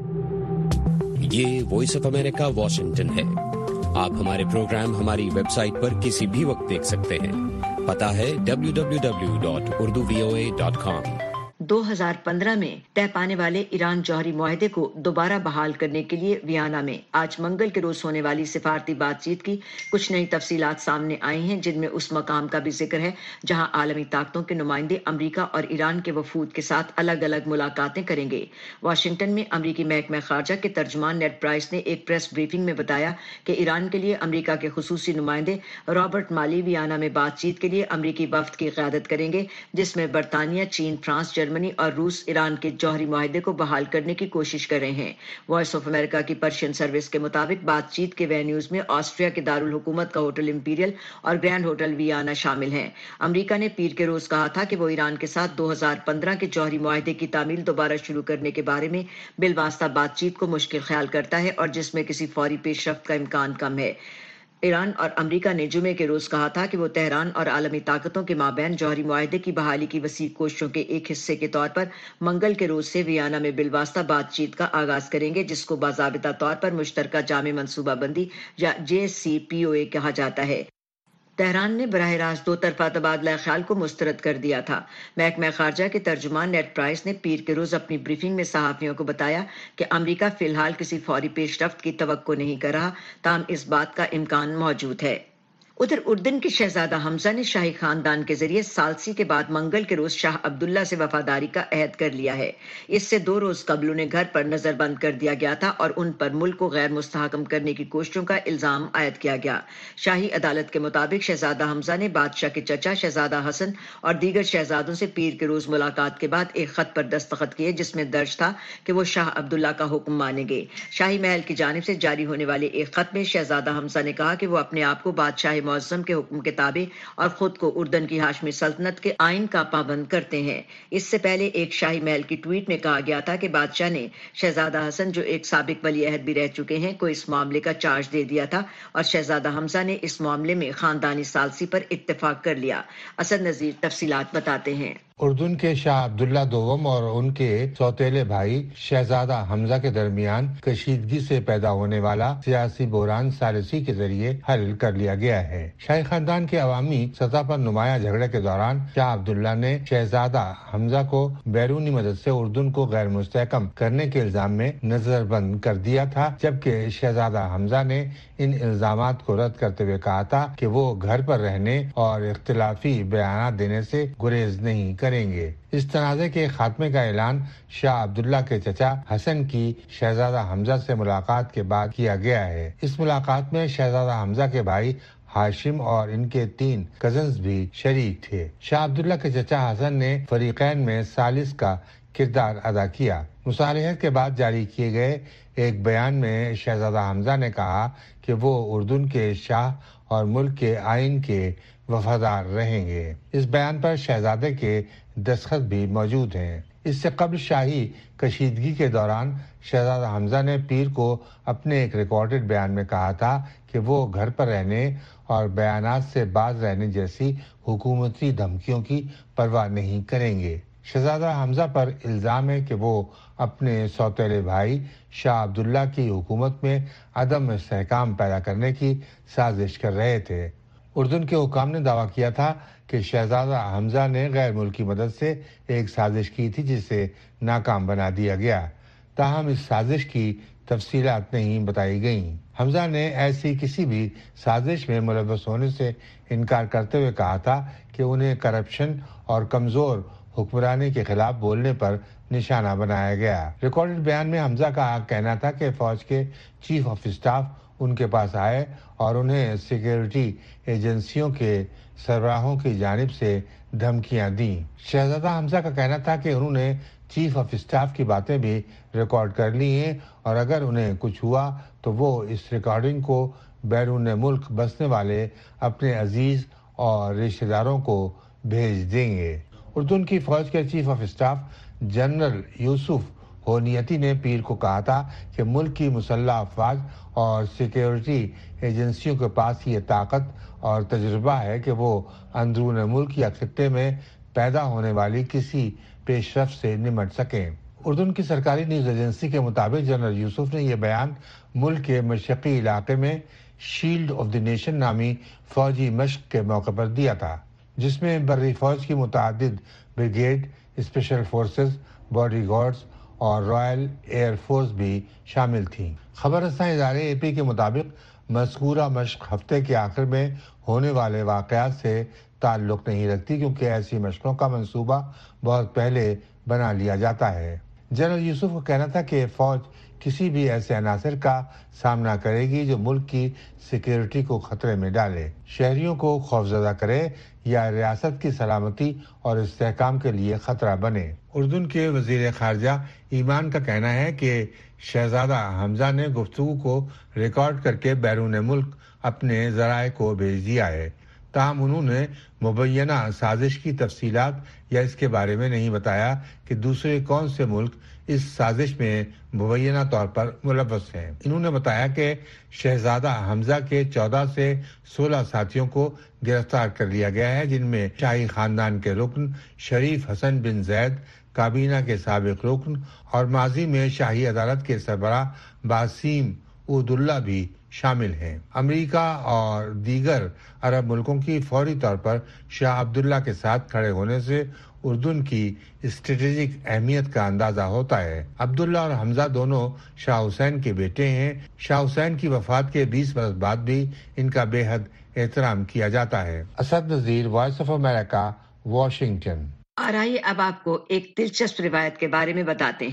ये वॉइस ऑफ अमेरिका वाशिंगटन है। आप हमारे प्रोग्राम हमारी वेबसाइट पर किसी भी वक्त देख सकते हैं। पता है www.urduvoa.com। 2015 में तय पाने वाले ईरान जौहरी मुआहदे को दोबारा बहाल करने के लिए वियना में आज मंगल के रोज होने वाली सिफारती बातचीत की कुछ नई तफसीलात सामने आई हैं, जिनमें उस मकाम का भी जिक्र है जहां आलमी ताकतों के नुमाइंदे अमरीका और ईरान के वफूद के साथ अलग अलग मुलाकातें करेंगे। वाशिंगटन में अमरीकी महकमा खारजा के तर्जुमान नेड प्राइस ने एक प्रेस ब्रीफिंग में बताया कि ईरान के लिए अमरीका के खुसूसी नुमाइंदे रॉबर्ट माली वियना में बातचीत के लिए अमरीकी वफ्द की क़यादत करेंगे, जिसमें बरतानिया, चीन, फ्रांस, जर्मनी और रूस ईरान के जौहरी मुआहदे को बहाल करने की कोशिश कर रहे हैं। वॉइस ऑफ अमेरिका की पर्शियन सर्विस के मुताबिक बातचीत के वेन्यूज में ऑस्ट्रिया के दारुल हुकूमत का होटल इंपीरियल और ग्रैंड होटल वियना शामिल हैं। अमरीका ने पीर के रोज कहा था कि वो ईरान के साथ 2015 के जौहरी मुआहदे की तामील दोबारा शुरू करने के बारे में बिलवास्ता बातचीत को मुश्किल ख्याल करता है और जिसमें किसी फौरी पेशरफ्त का इम्कान कम है। ईरान और अमरीका ने जुमे के रोज कहा था कि वो तेहरान और आलमी ताकतों के माबैन जौहरी मुआहदे की बहाली की वसी कोशिशों के एक हिस्से के तौर पर मंगल के रोज से वियना में बिलवास्ता बातचीत का आगाज करेंगे, जिसको बाज़ाबिता तौर पर मुश्तरका जामे मनसूबाबंदी या JCPOA कहा जाता है। तेहरान ने बराह रास्त दो तरफा तबादला ख्याल को मुस्तरद कर दिया था। महकमा खारजा के तर्जुमान नेड प्राइस ने पीर के रोज अपनी ब्रीफिंग में सहाफियों को बताया कि अमरीका फिलहाल किसी फौरी पेशरफ्त की तवक्को नहीं कर रहा, ताहम इस बात का इम्कान मौजूद है। उधर उर्दन के शहजादा हमजा ने शाही खानदान के जरिए सालसी के बाद मंगल के रोज शाह अब्दुल्ला से वफादारी का अहद कर लिया है। इससे 2 रोज कबल उन्हें घर पर नजरबंद कर दिया गया था और उन पर मुल्क को गैर मुस्तहकम करने की कोशिशों का इल्जाम आयद किया गया। शाही अदालत के मुताबिक शहजादा हमजा ने बादशाह के चचा शहजादा हसन और दीगर शहजादों से पीर के रोज मुलाकात के बाद एक खत पर दस्तखत किए, जिसमें दर्ज था कि वो शाह अब्दुल्ला का हुक्म मानेंगे। शाही महल की जानिब से जारी होने वाले एक खत में शहजादा हमजा ने कहा कि वो अपने आप को बादशाह معظم کے حکم کے تابع اور خود کو اردن کی ہاشمی سلطنت کے آئین کا پابند کرتے ہیں۔ اس سے پہلے ایک شاہی محل کی ٹویٹ میں کہا گیا تھا کہ بادشاہ نے شہزادہ حسن، جو ایک سابق ولی عہد بھی رہ چکے ہیں، کو اس معاملے کا چارج دے دیا تھا اور شہزادہ حمزہ نے اس معاملے میں خاندانی ثالثی پر اتفاق کر لیا۔ اسد نذیر تفصیلات بتاتے ہیں۔ اردن کے شاہ عبداللہ دوم اور ان کے سوتیلے بھائی شہزادہ حمزہ کے درمیان کشیدگی سے پیدا ہونے والا سیاسی بحران ثالثی کے ذریعے حل کر لیا گیا ہے۔ شاہی خاندان کے عوامی سطح پر نمایاں جھگڑے کے دوران شاہ عبداللہ نے شہزادہ حمزہ کو بیرونی مدد سے اردن کو غیر مستحکم کرنے کے الزام میں نظر بند کر دیا تھا، جبکہ شہزادہ حمزہ نے ان الزامات کو رد کرتے ہوئے کہا تھا کہ وہ گھر پر رہنے اور اختلافی بیانات دینے سے گریز نہیں کریں گے۔ اس تنازع کے خاتمے کا اعلان شاہ عبداللہ کے چچا حسن کی شہزادہ حمزہ سے ملاقات کے بعد کیا گیا ہے۔ اس ملاقات میں شہزادہ حمزہ کے بھائی ہاشم اور ان کے 3 کزنز بھی شریک تھے۔ شاہ عبداللہ کے چچا حسن نے فریقین میں ثالث کا کردار ادا کیا۔ مصالحت کے بعد جاری کیے گئے ایک بیان میں شہزادہ حمزہ نے کہا کہ وہ اردن کے شاہ اور ملک کے آئین کے وفادار رہیں گے۔ اس بیان پر شہزادے کے دستخط بھی موجود ہیں۔ اس سے قبل شاہی کشیدگی کے دوران شہزادہ حمزہ نے پیر کو اپنے ایک ریکارڈڈ بیان میں کہا تھا کہ وہ گھر پر رہنے اور بیانات سے باز رہنے جیسی حکومتی دھمکیوں کی پرواہ نہیں کریں گے۔ شہزادہ حمزہ پر الزام ہے کہ وہ اپنے سوتیلے بھائی شاہ عبداللہ کی حکومت میں عدم استحکام پیدا کرنے کی سازش کر رہے تھے۔ اردن کے حکام نے دعویٰ کیا تھا کہ شہزادہ حمزہ نے غیر ملکی مدد سے ایک سازش کی تھی جسے ناکام بنا دیا گیا، تاہم اس سازش کی تفصیلات نہیں بتائی گئیں۔ حمزہ نے ایسی کسی بھی سازش میں ملوث ہونے سے انکار کرتے ہوئے کہا تھا کہ انہیں کرپشن اور کمزور حکمرانی کے خلاف بولنے پر نشانہ بنایا گیا۔ ریکارڈڈ بیان میں حمزہ کا کہنا تھا کہ فوج کے چیف آف اسٹاف ان کے پاس آئے اور انہیں سیکیورٹی ایجنسیوں کے سربراہوں کی جانب سے دھمکیاں دیں۔ شہزادہ حمزہ کا کہنا تھا کہ انہوں نے چیف آف اسٹاف کی باتیں بھی ریکارڈ کر لی ہیں اور اگر انہیں کچھ ہوا تو وہ اس ریکارڈنگ کو بیرون ملک بسنے والے اپنے عزیز اور رشتہ داروں کو بھیج دیں گے۔ اردن کی فوج کے chief of staff general Yousef Huneiti نے پیر کو کہا تھا کہ ملک کی مسلح افواج اور سیکیورٹی ایجنسیوں کے پاس یہ طاقت اور تجربہ ہے کہ وہ اندرون ملک یا خطے میں پیدا ہونے والی کسی پیش رفت سے نمٹ سکیں۔ اردن کی سرکاری نیوز ایجنسی کے مطابق جنرل یوسف نے یہ بیان ملک کے مشرقی علاقے میں شیلڈ آف دی نیشن نامی فوجی مشق کے موقع پر دیا تھا، جس میں بری فوج کی متعدد brigade, special forces, bodyguards اور رائل ایئر فورس بھی شامل تھیں۔ خبر رساں ادارے اے پی کے مطابق مذکورہ مشق ہفتے کے آخر میں ہونے والے واقعات سے تعلق نہیں رکھتی، کیونکہ ایسی مشقوں کا منصوبہ بہت پہلے بنا لیا جاتا ہے۔ جنرل یوسف کا کہنا تھا کہ فوج کسی بھی ایسے عناصر کا سامنا کرے گی جو ملک کی سیکیورٹی کو خطرے میں ڈالے، شہریوں کو خوفزدہ کرے یا ریاست کی سلامتی اور استحکام کے لیے خطرہ بنے۔ اردن کے وزیر خارجہ ایمان کا کہنا ہے کہ شہزادہ حمزہ نے گفتگو کو ریکارڈ کر کے بیرون ملک اپنے ذرائع کو بھیج دیا ہے، تاہم انہوں نے مبینہ سازش کی تفصیلات یا اس کے بارے میں نہیں بتایا کہ دوسرے کون سے ملک اس سازش میں مبینہ طور پر ملوث ہیں۔ انہوں نے بتایا کہ شہزادہ حمزہ کے 14 سے 16 ساتھیوں کو گرفتار کر لیا گیا ہے، جن میں شاہی خاندان کے رکن شریف حسن بن زید، کابینہ کے سابق رکن اور ماضی میں شاہی عدالت کے سربراہ باسیم عود اللہ بھی شامل ہیں۔ امریکہ اور دیگر عرب ملکوں کی فوری طور پر شاہ عبداللہ کے ساتھ کھڑے ہونے سے اردن کی اسٹریٹجک اہمیت کا اندازہ ہوتا ہے۔ عبداللہ اور حمزہ دونوں شاہ حسین کے بیٹے ہیں۔ شاہ حسین کی وفات کے 20 برس بعد بھی ان کا بے حد احترام کیا جاتا ہے۔ Asad Nazir, Voice of America, Washington. اور آئیے اب آپ کو ایک دلچسپ روایت کے بارے میں بتاتے ہیں۔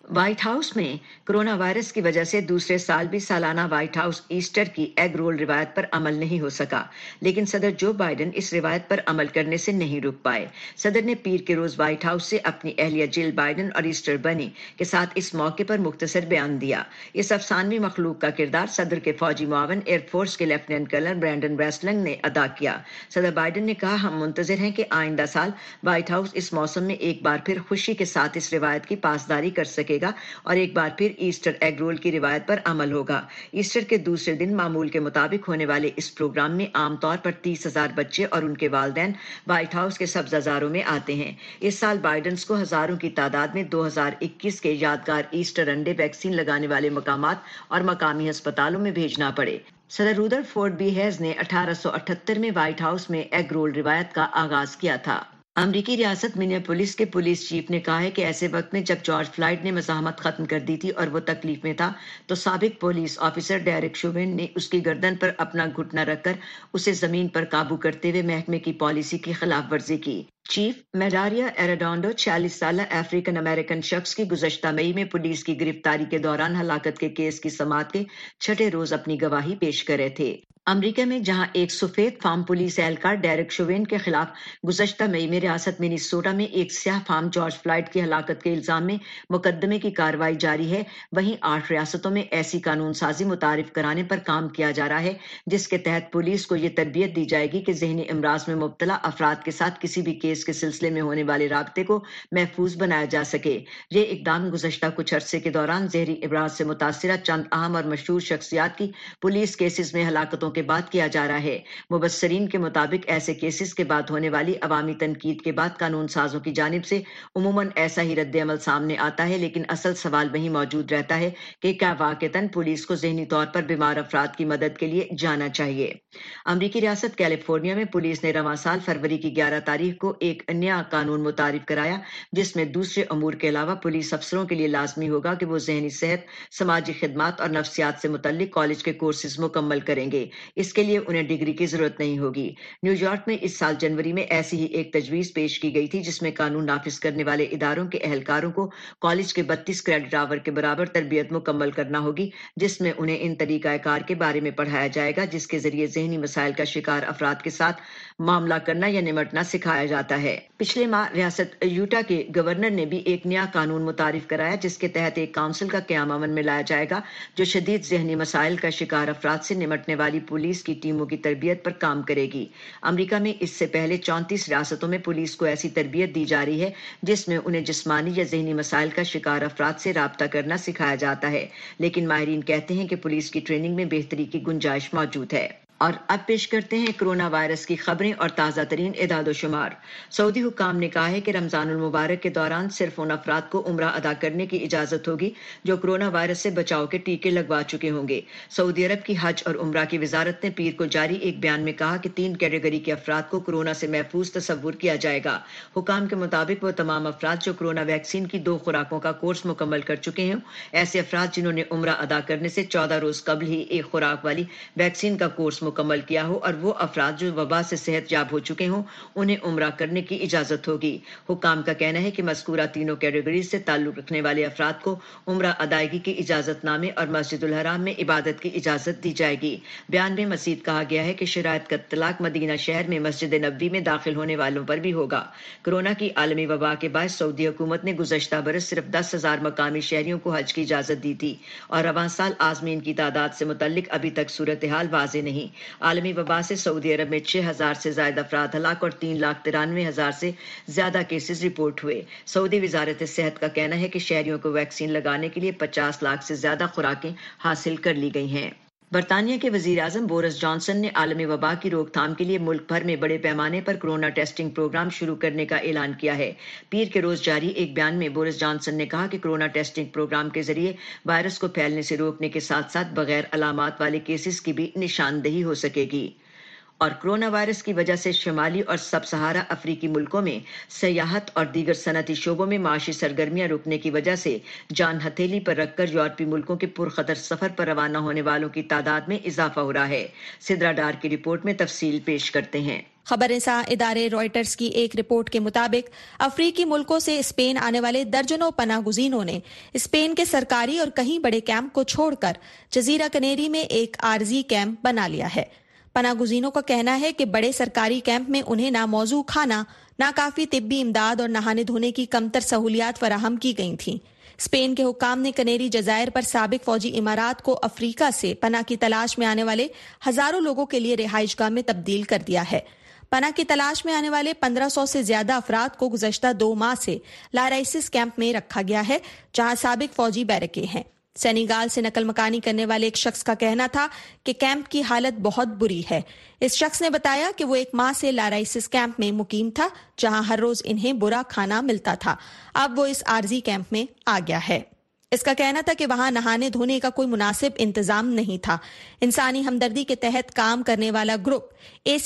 व्हाइट हाउस में कोरोना वायरस की वजह से दूसरे साल भी सालाना व्हाइट हाउस ईस्टर की एग रोल रिवायत पर अमल नहीं हो सका, लेकिन सदर जो बाइडेन इस रिवायत पर अमल करने से नहीं रुक पाए। सदर ने पीर के रोज व्हाइट हाउस से अपनी अहलिया जिल बाइडेन और ईस्टर बनी के साथ इस मौके पर मुख्तसर बयान दिया। इस अफसानवी मखलूक का किरदार सदर के फौजी मुआवन एयरफोर्स के लेफ्टिनेंट कर्नल ब्रैंडन वेस्टलंग ने अदा किया। सदर बाइडेन ने कहा, हम मुंतजिर हैं कि आइंदा साल व्हाइट हाउस इस मौसम में एक बार फिर खुशी के साथ इस रिवायत की पासदारी कर सके और एक बार फिर ईस्टर एग रोल की रिवायत पर अमल होगा। ईस्टर के दूसरे दिन मामूल के मुताबिक होने वाले इस प्रोग्राम में आमतौर पर 30,000 बच्चे और उनके वालिदैन व्हाइट हाउस के सब्जाजारों में आते हैं। इस साल बाइडेंस को हजारों की तादाद में 2021 के यादगार ईस्टर अंडे वैक्सीन लगाने वाले मकामात और मकामी अस्पतालों में भेजना पड़े। सदर रुदरफोर्ड बी हेज ने 1878 में व्हाइट हाउस में एग रोल रिवायत का आगाज किया था। अमरीकी रियासत मिनियापोलिस के पुलिस चीफ ने कहा है कि ऐसे वक्त में जब जॉर्ज फ्लॉयड ने मज़ाहमत खत्म कर दी थी और वो तकलीफ में था, तो साबिक पुलिस ऑफिसर डेरेक शोवेन ने उसकी गर्दन पर अपना घुटना रखकर उसे जमीन पर काबू करते हुए महकमे की पॉलिसी की खिलाफ वर्जी की। चीफ मेडारिया एरेडोंडो 40 साल अफ्रीकन अमेरिकन शख्स की गुज़श्ता मई में पुलिस की गिरफ्तारी के दौरान हलाकत के केस की समाअत के छठे रोज अपनी गवाही पेश कर रहे थे। अमेरिका में जहां एक सफेद फार्म पुलिस एहलकार डेरेक शोवेन के खिलाफ गुज़श्ता मई में रियासत मिनेसोटा में एक स्याह फार्म जॉर्ज फ्लॉयड की हलाकत के इल्जाम में मुकदमे की कार्रवाई जारी है, वहीं 8 रियासतों में ऐसी कानून साजी मुतारिफ कराने पर काम किया जा रहा है जिसके तहत पुलिस को ये तरबियत दी जाएगी कि ज़हनी अमराज में मुब्तला अफराद के साथ किसी भी केस के सिलसिले में होने वाले राब्ते को महफूज बनाया जा सके। ये इकदाम गुज़श्ता कुछ अरसे के दौरान ज़हरी अमराज से मुतासिरा चंद अहम और मशहूर शख्सियात की पुलिस केसेस में हलाकतों के बाद किया जा रहा है। मुबस्सरीन के मुताबिक ऐसे केसेस के बाद होने वाली अवामी तनकीद के बाद कानून साजों की जानिब से उमूमन ऐसा ही रद्द अमल सामने आता है, लेकिन असल सवाल वही मौजूद रहता है कि क्या वाक़तन पुलिस को ज़हनी तौर पर बीमार अफराद की मदद के लिए जाना चाहिए। अमरीकी रियासत कैलिफोर्निया में पुलिस ने रवां साल फरवरी की 11 तारीख को एक नया कानून मुतारिफ कराया जिसमें दूसरे अमूर के अलावा पुलिस अफसरों के लिए लाजमी होगा कि वो ज़हनी सेहत, समाजी खिदमात और नफ्सियात से मुतल्लिक कॉलेज के कोर्सेज मुकम्मल करेंगे। इसके लिए उन्हें डिग्री की जरूरत नहीं होगी। न्यूयॉर्क में इस साल जनवरी में ऐसी ही एक तजवीज पेश की गई थी जिसमें कानून नाफिज करने वाले इदारों के एहलकारों को कॉलेज के 32 क्रेडिट आवर के बराबर तरबियत मुकम्मल करना होगी, जिसमें उन्हें इन तरीकाकार के बारे में पढ़ाया जाएगा जिसके जरिए ज़हनी मसाइल का शिकार अफराद के साथ मामला करना या निमटना सिखाया जाता है। पिछले माह रियासत यूटा के गवर्नर ने भी एक नया कानून मुतारिफ कराया जिसके तहत एक काउंसिल का क़याम अमल में लाया जाएगा जो शदीद ज़हनी मसाइल का शिकार अफराद से निमटने वाली पुलिस की टीमों की तरबियत पर काम करेगी। अमेरिका में इससे पहले 34 रियासतों में पुलिस को ऐसी तरबियत दी जा रही है जिसमें उन्हें जिस्मानी या ज़हनी मसाइल का शिकार अफराद से राब्ता करना सिखाया जाता है, लेकिन माहिरीन कहते हैं कि पुलिस की ट्रेनिंग में बेहतरी की गुंजाइश मौजूद है। और अब पेश करते हैं कोरोना वायरस की खबरें और ताज़ा तरीन इदाद-ओ-शुमार। सऊदी हुक्काम ने कहा है कि रमजानुल मुबारक के दौरान सिर्फ उन अफराद को उम्रा अदा करने की इजाजत होगी जो कोरोना वायरस से बचाव के टीके लगवा चुके होंगे। सऊदी अरब की हज और उम्रा की वजारत ने पीर को जारी एक बयान में कहा कि 3 कैटेगरी के अफराद को कोरोना से महफूज तस्वुर किया जाएगा। हुक्काम के मुताबिक वो तमाम अफराद जो कोरोना वैक्सीन की 2 खुराकों का कोर्स मुकम्मल कर चुके हैं, ऐसे अफराद जिन्होंने उम्रा अदा करने से 14 रोज कबल ही एक खुराक वाली वैक्सीन का कोर्स मुकम्मल किया हो, और वो अफराद जो वबा से सेहत याब हो चुके हों उन्हें उम्रा करने की इजाजत होगी। हुक्काम का कहना है कि मज़कूरा तीनों कैटेगरी से ताल्लुक रखने वाले अफराद को उम्रा अदायगी की इजाजतनामे और मस्जिदुल हराम में इबादत की इजाजत दी जाएगी। बयान में मज़ीद कहा गया है कि शरायत का इत्तलाक मदीना शहर में मस्जिद नबवी में दाखिल होने वालों पर भी होगा। कोरोना की आलमी वबा के बाद सऊदी हुकूमत ने गुज़श्ता बरस सिर्फ 10,000 मकामी शहरियों को हज की इजाजत दी थी और रवां साल आज़मीन की तादाद से मुतल्लिक अभी तक सूरत हाल वाज़े नहीं। आलमी वबा से सऊदी अरब में 6,000 से ज्यादा अफराद हलाक और 3,93,000 से ज्यादा केसेस रिपोर्ट हुए। सऊदी वजारत सेहत का कहना है कि शहरियों को वैक्सीन लगाने के लिए 50 लाख से ज्यादा खुराकें हासिल कर ली गई हैं। बरतानिया के वजीर आजम बोरिस जॉनसन ने आलमी वबा की रोकथाम के लिए मुल्क भर में बड़े पैमाने पर कोरोना टेस्टिंग प्रोग्राम शुरू करने का ऐलान किया है। पीर के रोज जारी एक बयान में बोरिस जॉनसन ने कहा कि कोरोना टेस्टिंग प्रोग्राम के जरिए वायरस को फैलने से रोकने के साथ साथ बगैर अलामात वाले केसेस की भी निशानदेही हो सकेगी। اور کرونا وائرس کی وجہ سے شمالی اور سب سہارا افریقی ملکوں میں سیاحت اور دیگر صنعتی شعبوں میں معاشی سرگرمیاں رکنے کی وجہ سے جان ہتھیلی پر رکھ کر یورپی ملکوں کے پرخطر سفر پر روانہ ہونے والوں کی تعداد میں اضافہ ہو رہا ہے. سدرا ڈار کی رپورٹ میں تفصیل پیش کرتے ہیں. خبر رساں ادارے رائٹرز کی ایک رپورٹ کے مطابق افریقی ملکوں سے اسپین آنے والے درجنوں پناہ گزینوں نے اسپین کے سرکاری اور کہیں بڑے کیمپ کو چھوڑ کر جزیرہ کنیری میں ایک عارضی کیمپ بنا لیا ہے. پناہ گزینوں کا کہنا ہے کہ بڑے سرکاری کیمپ میں انہیں نہ موزوں کھانا، نہ کافی طبی امداد اور نہانے دھونے کی کمتر سہولیات فراہم کی گئی تھیں. اسپین کے حکام نے کنیری جزائر پر سابق فوجی امارات کو افریقہ سے پناہ کی تلاش میں آنے والے ہزاروں لوگوں کے لیے رہائش گاہ میں تبدیل کر دیا ہے. پناہ کی تلاش میں آنے والے 1500 سے زیادہ افراد کو گزشتہ 2 ماہ سے لارائسس کیمپ میں رکھا گیا ہے، جہاں سابق فوجی بیرکیں ہیں. سینیگال سے نقل مکانی کرنے والے ایک شخص کا کہنا تھا کہ کیمپ کی حالت بہت بری ہے. اس شخص نے بتایا کہ وہ 1 ماہ سے لارائسس کیمپ میں مقیم تھا، جہاں ہر روز انہیں برا کھانا ملتا تھا. اب وہ اس عارضی کیمپ میں آ گیا ہے. اس کا کہنا تھا کہ وہاں نہانے دھونے کا کوئی مناسب انتظام نہیں تھا. انسانی ہمدردی کے تحت کام کرنے والا گروپ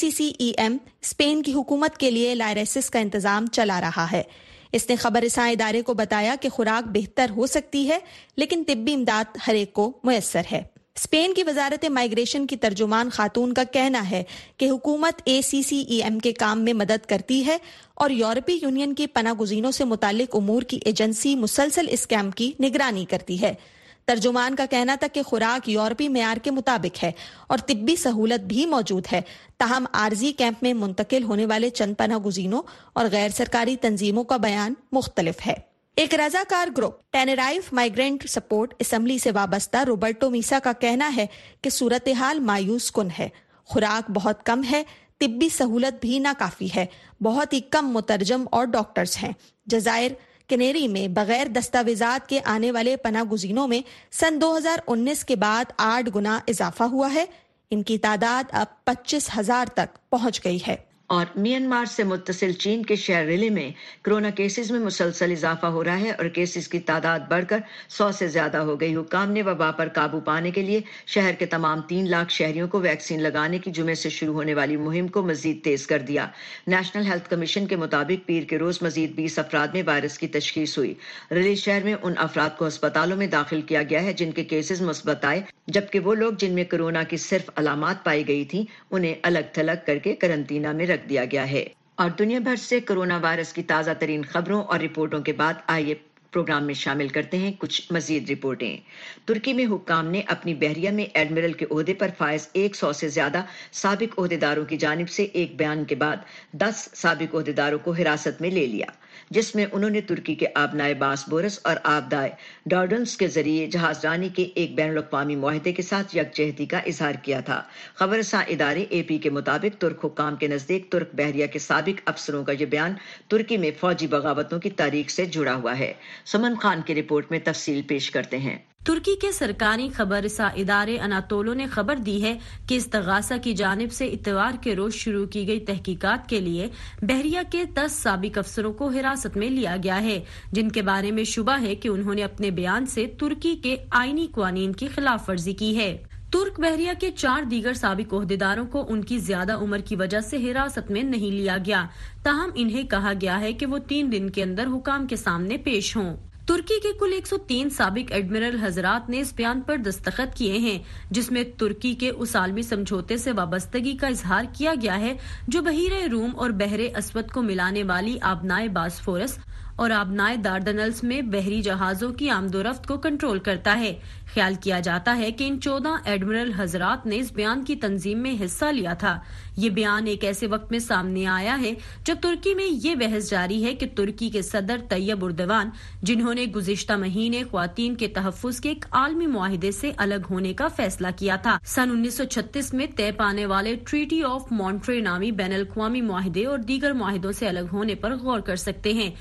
ACCEM اسپین کی حکومت کے لیے لائریسس کا انتظام چلا رہا ہے. اس نے خبر رساں ادارے کو بتایا کہ خوراک بہتر ہو سکتی ہے، لیکن طبی امداد ہر ایک کو میسر ہے. اسپین کی وزارت مائیگریشن کی ترجمان خاتون کا کہنا ہے کہ حکومت ACCEM کے کام میں مدد کرتی ہے اور یورپی یونین کی پناہ گزینوں سے متعلق امور کی ایجنسی مسلسل اس کیمپ کی نگرانی کرتی ہے. ترجمان کا کہنا تھا کہ خوراک یورپی معیار کے مطابق ہے اور طبی سہولت بھی موجود ہے، تاہم عارضی کیمپ میں منتقل ہونے والے چند پناہ گزینوں اور غیر سرکاری تنظیموں کا بیان مختلف ہے. ایک رضاکار group Tenerife migrant support assembly سے وابستہ روبرٹو میسا کا کہنا ہے کہ صورتحال مایوس کن ہے. خوراک بہت کم ہے، طبی سہولت بھی ناکافی ہے، بہت ہی کم مترجم اور ڈاکٹرز ہیں. جزائر کنیری میں بغیر دستاویزات کے آنے والے پناہ گزینوں میں سن 2019 کے بعد 8 گنا اضافہ ہوا ہے. ان کی تعداد اب 25,000 تک پہنچ گئی ہے. اور میانمار سے متصل چین کے شہر ریلے میں کرونا کیسز میں مسلسل اضافہ ہو رہا ہے اور کیسز کی تعداد بڑھ کر 100 سے زیادہ ہو گئی. حکام نے وبا پر قابو پانے کے لیے شہر کے تمام 3 لاکھ شہریوں کو ویکسین لگانے کی جمعے سے شروع ہونے والی مہم کو مزید تیز کر دیا. نیشنل ہیلتھ کمیشن کے مطابق پیر کے روز مزید 20 افراد میں وائرس کی تشخیص ہوئی. ریلے شہر میں ان افراد کو ہسپتالوں میں داخل کیا گیا ہے جن کے کیسز مثبت آئے، جبکہ وہ لوگ جن میں کورونا کی صرف علامات پائی گئی تھیں انہیں الگ تھلگ کر کے قرنطینہ میں رکھ دیا گیا ہے. اور دنیا بھر سے کرونا وائرس کی تازہ ترین خبروں اور رپورٹوں کے بعد آئیے پروگرام میں شامل کرتے ہیں کچھ مزید رپورٹیں. ترکی میں حکام نے اپنی بحریہ میں ایڈمرل کے عہدے پر فائز 100 سے زیادہ سابق عہدیداروں کی جانب سے ایک بیان کے بعد 10 سابق عہدیداروں کو حراست میں لے لیا، جس میں انہوں نے ترکی کے آبنائے باس بورس اور آبدائے ڈارڈنس کے ذریعے جہاز رانی کے ایک بین الاقوامی معاہدے کے ساتھ یکجہتی کا اظہار کیا تھا. خبر رساں ادارے AP کے مطابق ترک حکام کے نزدیک ترک بحریہ کے سابق افسروں کا یہ بیان ترکی میں فوجی بغاوتوں کی تاریخ سے جڑا ہوا ہے. سمن خان کی رپورٹ میں تفصیل پیش کرتے ہیں. ترکی کے سرکاری خبر رساں ادارے اناتولو نے خبر دی ہے کہ استغاثہ کی جانب سے اتوار کے روز شروع کی گئی تحقیقات کے لیے بحریہ کے 10 سابق افسروں کو حراست میں لیا گیا ہے، جن کے بارے میں شبہ ہے کہ انہوں نے اپنے بیان سے ترکی کے آئینی قوانین کی خلاف ورزی کی ہے. ترک بحریہ کے 4 دیگر سابق عہدیداروں کو ان کی زیادہ عمر کی وجہ سے حراست میں نہیں لیا گیا، تاہم انہیں کہا گیا ہے کہ وہ 3 دن کے اندر حکام کے سامنے پیش ہوں. ترکی کے کل 103 سابق ایڈمرل حضرات نے اس بیان پر دستخط کیے ہیں، جس میں ترکی کے اس عالمی سمجھوتے سے وابستگی کا اظہار کیا گیا ہے جو بحیرہ روم اور بحر اسود کو ملانے والی آبنائے باسفورس اور آبنائے داردنلس میں بحری جہازوں کی آمد و رفت کو کنٹرول کرتا ہے. خیال کیا جاتا ہے کہ ان 14 ایڈمرل حضرات نے اس بیان کی تنظیم میں حصہ لیا تھا. یہ بیان ایک ایسے وقت میں سامنے آیا ہے جب ترکی میں یہ بحث جاری ہے کہ ترکی کے صدر طیب اردوان، جنہوں نے گزشتہ مہینے خواتین کے تحفظ کے ایک عالمی معاہدے سے الگ ہونے کا فیصلہ کیا تھا، سن 1936 میں طے پانے والے ٹریٹی آف مونٹرے نامی بین الاقوامی معاہدے اور دیگر معاہدوں سے الگ ہونے پر غور کر سکتے ہیں، جو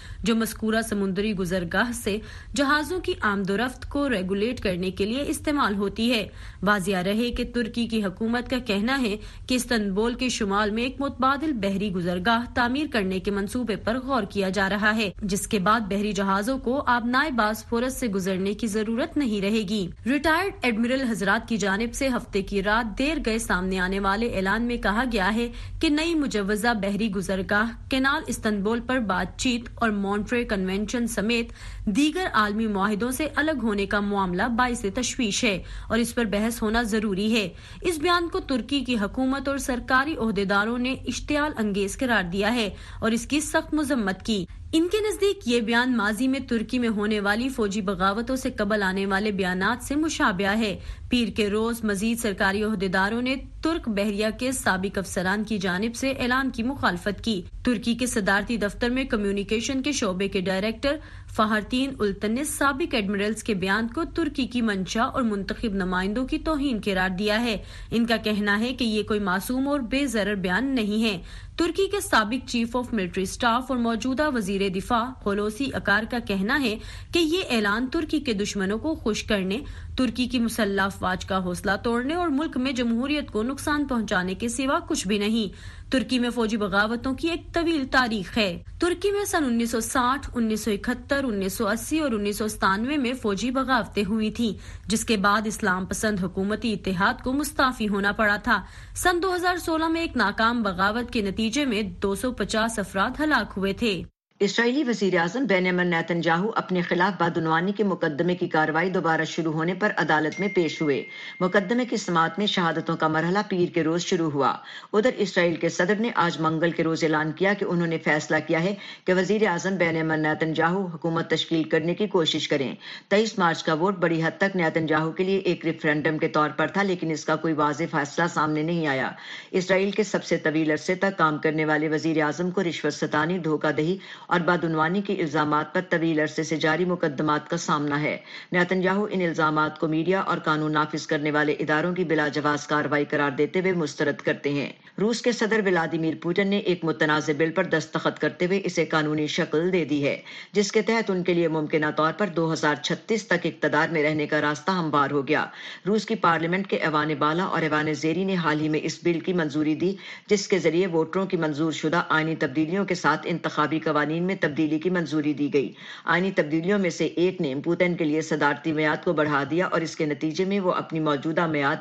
مذکورہ سمندری گزرگاہ سے جہازوں کی آمد و رفت کو ریگولیٹ کرنے کے لیے استعمال ہوتی ہے۔ واضح رہے کہ ترکی کی حکومت کا کہنا ہے کہ استنبول کے شمال میں ایک متبادل بحری گزرگاہ تعمیر کرنے کے منصوبے پر غور کیا جا رہا ہے، جس کے بعد بحری جہازوں کو آبنائے باسفورس سے گزرنے کی ضرورت نہیں رہے گی۔ ریٹائرڈ ایڈمرل حضرات کی جانب سے ہفتے کی رات دیر گئے سامنے آنے والے اعلان میں کہا گیا ہے کہ نئی مجوزہ بحری گزرگاہ کینال استنبول پر بات چیت اور مونٹرے کنونشن سمیت دیگر عالمی معاہدوں سے الگ ہونے کا معاملہ باعث تشویش ہے اور اس پر بحث ہونا ضروری ہے۔ اس بیان کو ترکی کی حکومت اور سرکاری عہدیداروں نے اشتعال انگیز قرار دیا ہے اور اس کی سخت مذمت کی۔ ان کے نزدیک یہ بیان ماضی میں ترکی میں ہونے والی فوجی بغاوتوں سے قبل آنے والے بیانات سے مشابہ ہے۔ پیر کے روز مزید سرکاری عہدیداروں نے ترک بحریہ کے سابق افسران کی جانب سے اعلان کی مخالفت کی۔ ترکی کے صدارتی دفتر میں کمیونیکیشن کے شعبے کے ڈائریکٹر فہرتین التن نے سابق ایڈمرلز کے بیان کو ترکی کی منشا اور منتخب نمائندوں کی توہین قرار دیا ہے۔ ان کا کہنا ہے کہ یہ کوئی معصوم اور بے ضرر بیان نہیں ہے۔ ترکی کے سابق چیف آف ملٹری سٹاف اور موجودہ وزیر دفاع خلوصی اکار کا کہنا ہے کہ یہ اعلان ترکی کے دشمنوں کو خوش کرنے، ترکی کی مسلح افواج کا حوصلہ توڑنے اور ملک میں جمہوریت کو نقصان پہنچانے کے سوا کچھ بھی نہیں۔ ترکی میں فوجی بغاوتوں کی ایک طویل تاریخ ہے۔ ترکی میں سن 1960، 1971، 1980 اور 1997 میں فوجی بغاوتیں ہوئی تھیں، جس کے بعد اسلام پسند حکومتی اتحاد کو مستعفی ہونا پڑا تھا۔ سن 2016 میں ایک ناکام بغاوت کے نتیجے میں 250 افراد ہلاک ہوئے تھے۔ اسرائیلی وزیر اعظم بنیامین نیتن یاہو اپنے خلاف بدعنوانی کے مقدمے کی کارروائی دوبارہ شروع ہونے پر عدالت میں پیش ہوئے۔ مقدمے کی سماعت میں شہادتوں کا مرحلہ پیر کے روز شروع ہوا۔ ادھر اسرائیل کے صدر نے آج منگل کے روز اعلان کیا کہ انہوں نے فیصلہ کیا ہے کہ وزیر اعظم بنیامین نیتن یاہو حکومت تشکیل کرنے کی کوشش کریں۔ 23 مارچ کا ووٹ بڑی حد تک نیتن یاہو کے لیے ایک ریفرینڈم کے طور پر تھا، لیکن اس کا کوئی واضح فیصلہ سامنے نہیں آیا۔ اسرائیل کے سب سے طویل عرصے تک کام کرنے والے وزیر اعظم کو رشوت ستانی، دھوکہ دہی اور بدعنوانی کے الزامات پر طویل عرصے سے جاری مقدمات کا سامنا ہے۔ نیتن یاہو ان الزامات کو میڈیا اور قانون نافذ کرنے والے اداروں کی بلا جواز کارروائی قرار دیتے ہوئے مسترد کرتے ہیں۔ روس کے صدر ولادیمیر پوٹن نے ایک متنازع بل پر دستخط کرتے ہوئے اسے قانونی شکل دے دی ہے، جس کے تحت ان کے لیے ممکنہ طور پر 2036 تک اقتدار میں رہنے کا راستہ ہموار ہو گیا۔ روس کی پارلیمنٹ کے ایوان بالا اور ایوان زیریں نے حال ہی میں اس بل کی منظوری دی، جس کے ذریعے ووٹروں کی منظور شدہ آئینی تبدیلیوں کے ساتھ انتخابی قوانین میں تبدیلی کی منظوری دی گئی۔ آئینی تبدیلیوں میں سے ایک نے پوتن کے لیے صدارتی میعاد کو بڑھا دیا اور اس کے نتیجے میں وہ اپنی موجودہ میعاد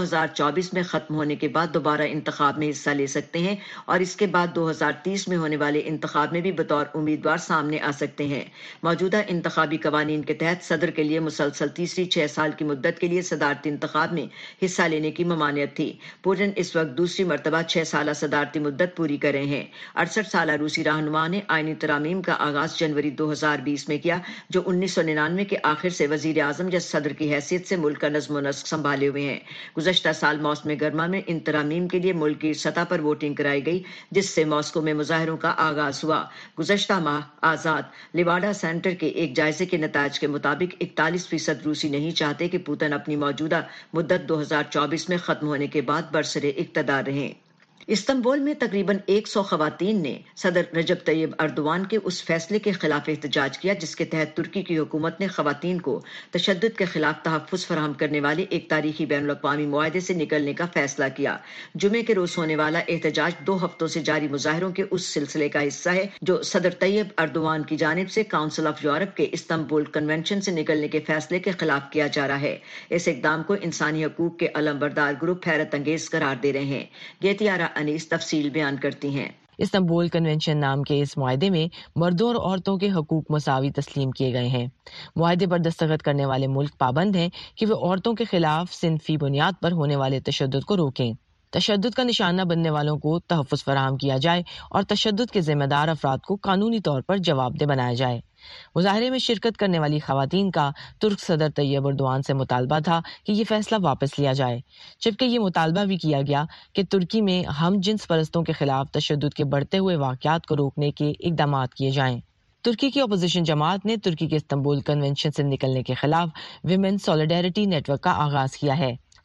2024 میں ختم ہونے کے بعد دوبارہ انتخاب میں حصہ لے سکتے ہیں اور اس کے بعد 2030 میں ہونے والے انتخاب میں بھی بطور امیدوار سامنے آ سکتے ہیں۔ موجودہ انتخابی قوانین کے تحت صدر کے لیے مسلسل تیسری 6 سال کی مدت کے لیے صدارتی انتخاب میں حصہ لینے کی ممانعت تھی۔ پوتن اس وقت دوسری مرتبہ 6 سالہ صدارتی مدت پوری کر رہے ہیں۔ 68 سالہ روسی رہنما نے آئینی ترامیم کا آغاز جنوری 2020 میں کیا، جو 1999 کے آخر سے وزیر اعظم یا صدر کی حیثیت سے ملک کا نظم و نسق سنبھالے ہوئے ہیں۔ گزشتہ سال موسم گرما میں ان ترامیم کے لیے ملک کی سطح پر ووٹنگ کرائی گئی، جس سے ماسکو میں مظاہروں کا آغاز ہوا۔ گزشتہ ماہ آزاد لیواڈا سینٹر کے ایک جائزے کے نتائج کے مطابق 41% روسی نہیں چاہتے کہ پوتن اپنی موجودہ مدت 2024 میں ختم ہونے کے بعد برسر اقتدار رہیں۔ استنبول میں تقریباً 100 خواتین نے صدر رجب طیب اردوان کے اس فیصلے کے خلاف احتجاج کیا جس کے تحت ترکی کی حکومت نے خواتین کو تشدد کے خلاف تحفظ فراہم کرنے والے ایک تاریخی بین الاقوامی معاہدے سے نکلنے کا فیصلہ کیا۔ جمعے کے روز ہونے والا احتجاج 2 ہفتوں سے جاری مظاہروں کے اس سلسلے کا حصہ ہے جو صدر طیب اردوان کی جانب سے کونسل آف یورپ کے استنبول کنونشن سے نکلنے کے فیصلے کے خلاف کیا جا رہا ہے۔ اس اقدام کو انسانی حقوق کے علمبردار گروپ حیرت انگیز قرار دے رہے ہیں۔ گیتیارا انیس تفصیل بیان کرتی ہیں۔ استنبول کنونشن نام کے اس معاہدے میں مردوں اور عورتوں کے حقوق مساوی تسلیم کیے گئے ہیں۔ معاہدے پر دستخط کرنے والے ملک پابند ہیں کہ وہ عورتوں کے خلاف صنفی بنیاد پر ہونے والے تشدد کو روکیں، تشدد کا نشانہ بننے والوں کو تحفظ فراہم کیا جائے اور تشدد کے ذمہ دار افراد کو قانونی طور پر جواب دہ بنایا جائے۔ مظاہرے میں شرکت کرنے والی خواتین کا ترک صدر طیب اردوان سے مطالبہ تھا کہ یہ فیصلہ واپس لیا جائے، جبکہ یہ مطالبہ بھی کیا گیا کہ ترکی میں ہم جنس پرستوں کے خلاف تشدد کے بڑھتے ہوئے واقعات کو روکنے کے اقدامات کیے جائیں۔ ترکی کی اپوزیشن جماعت نے ترکی کے استنبول کنونشن سے نکلنے کے خلاف ویمن سولیڈیرٹی نیٹ ورک کا آغاز کیا ہے۔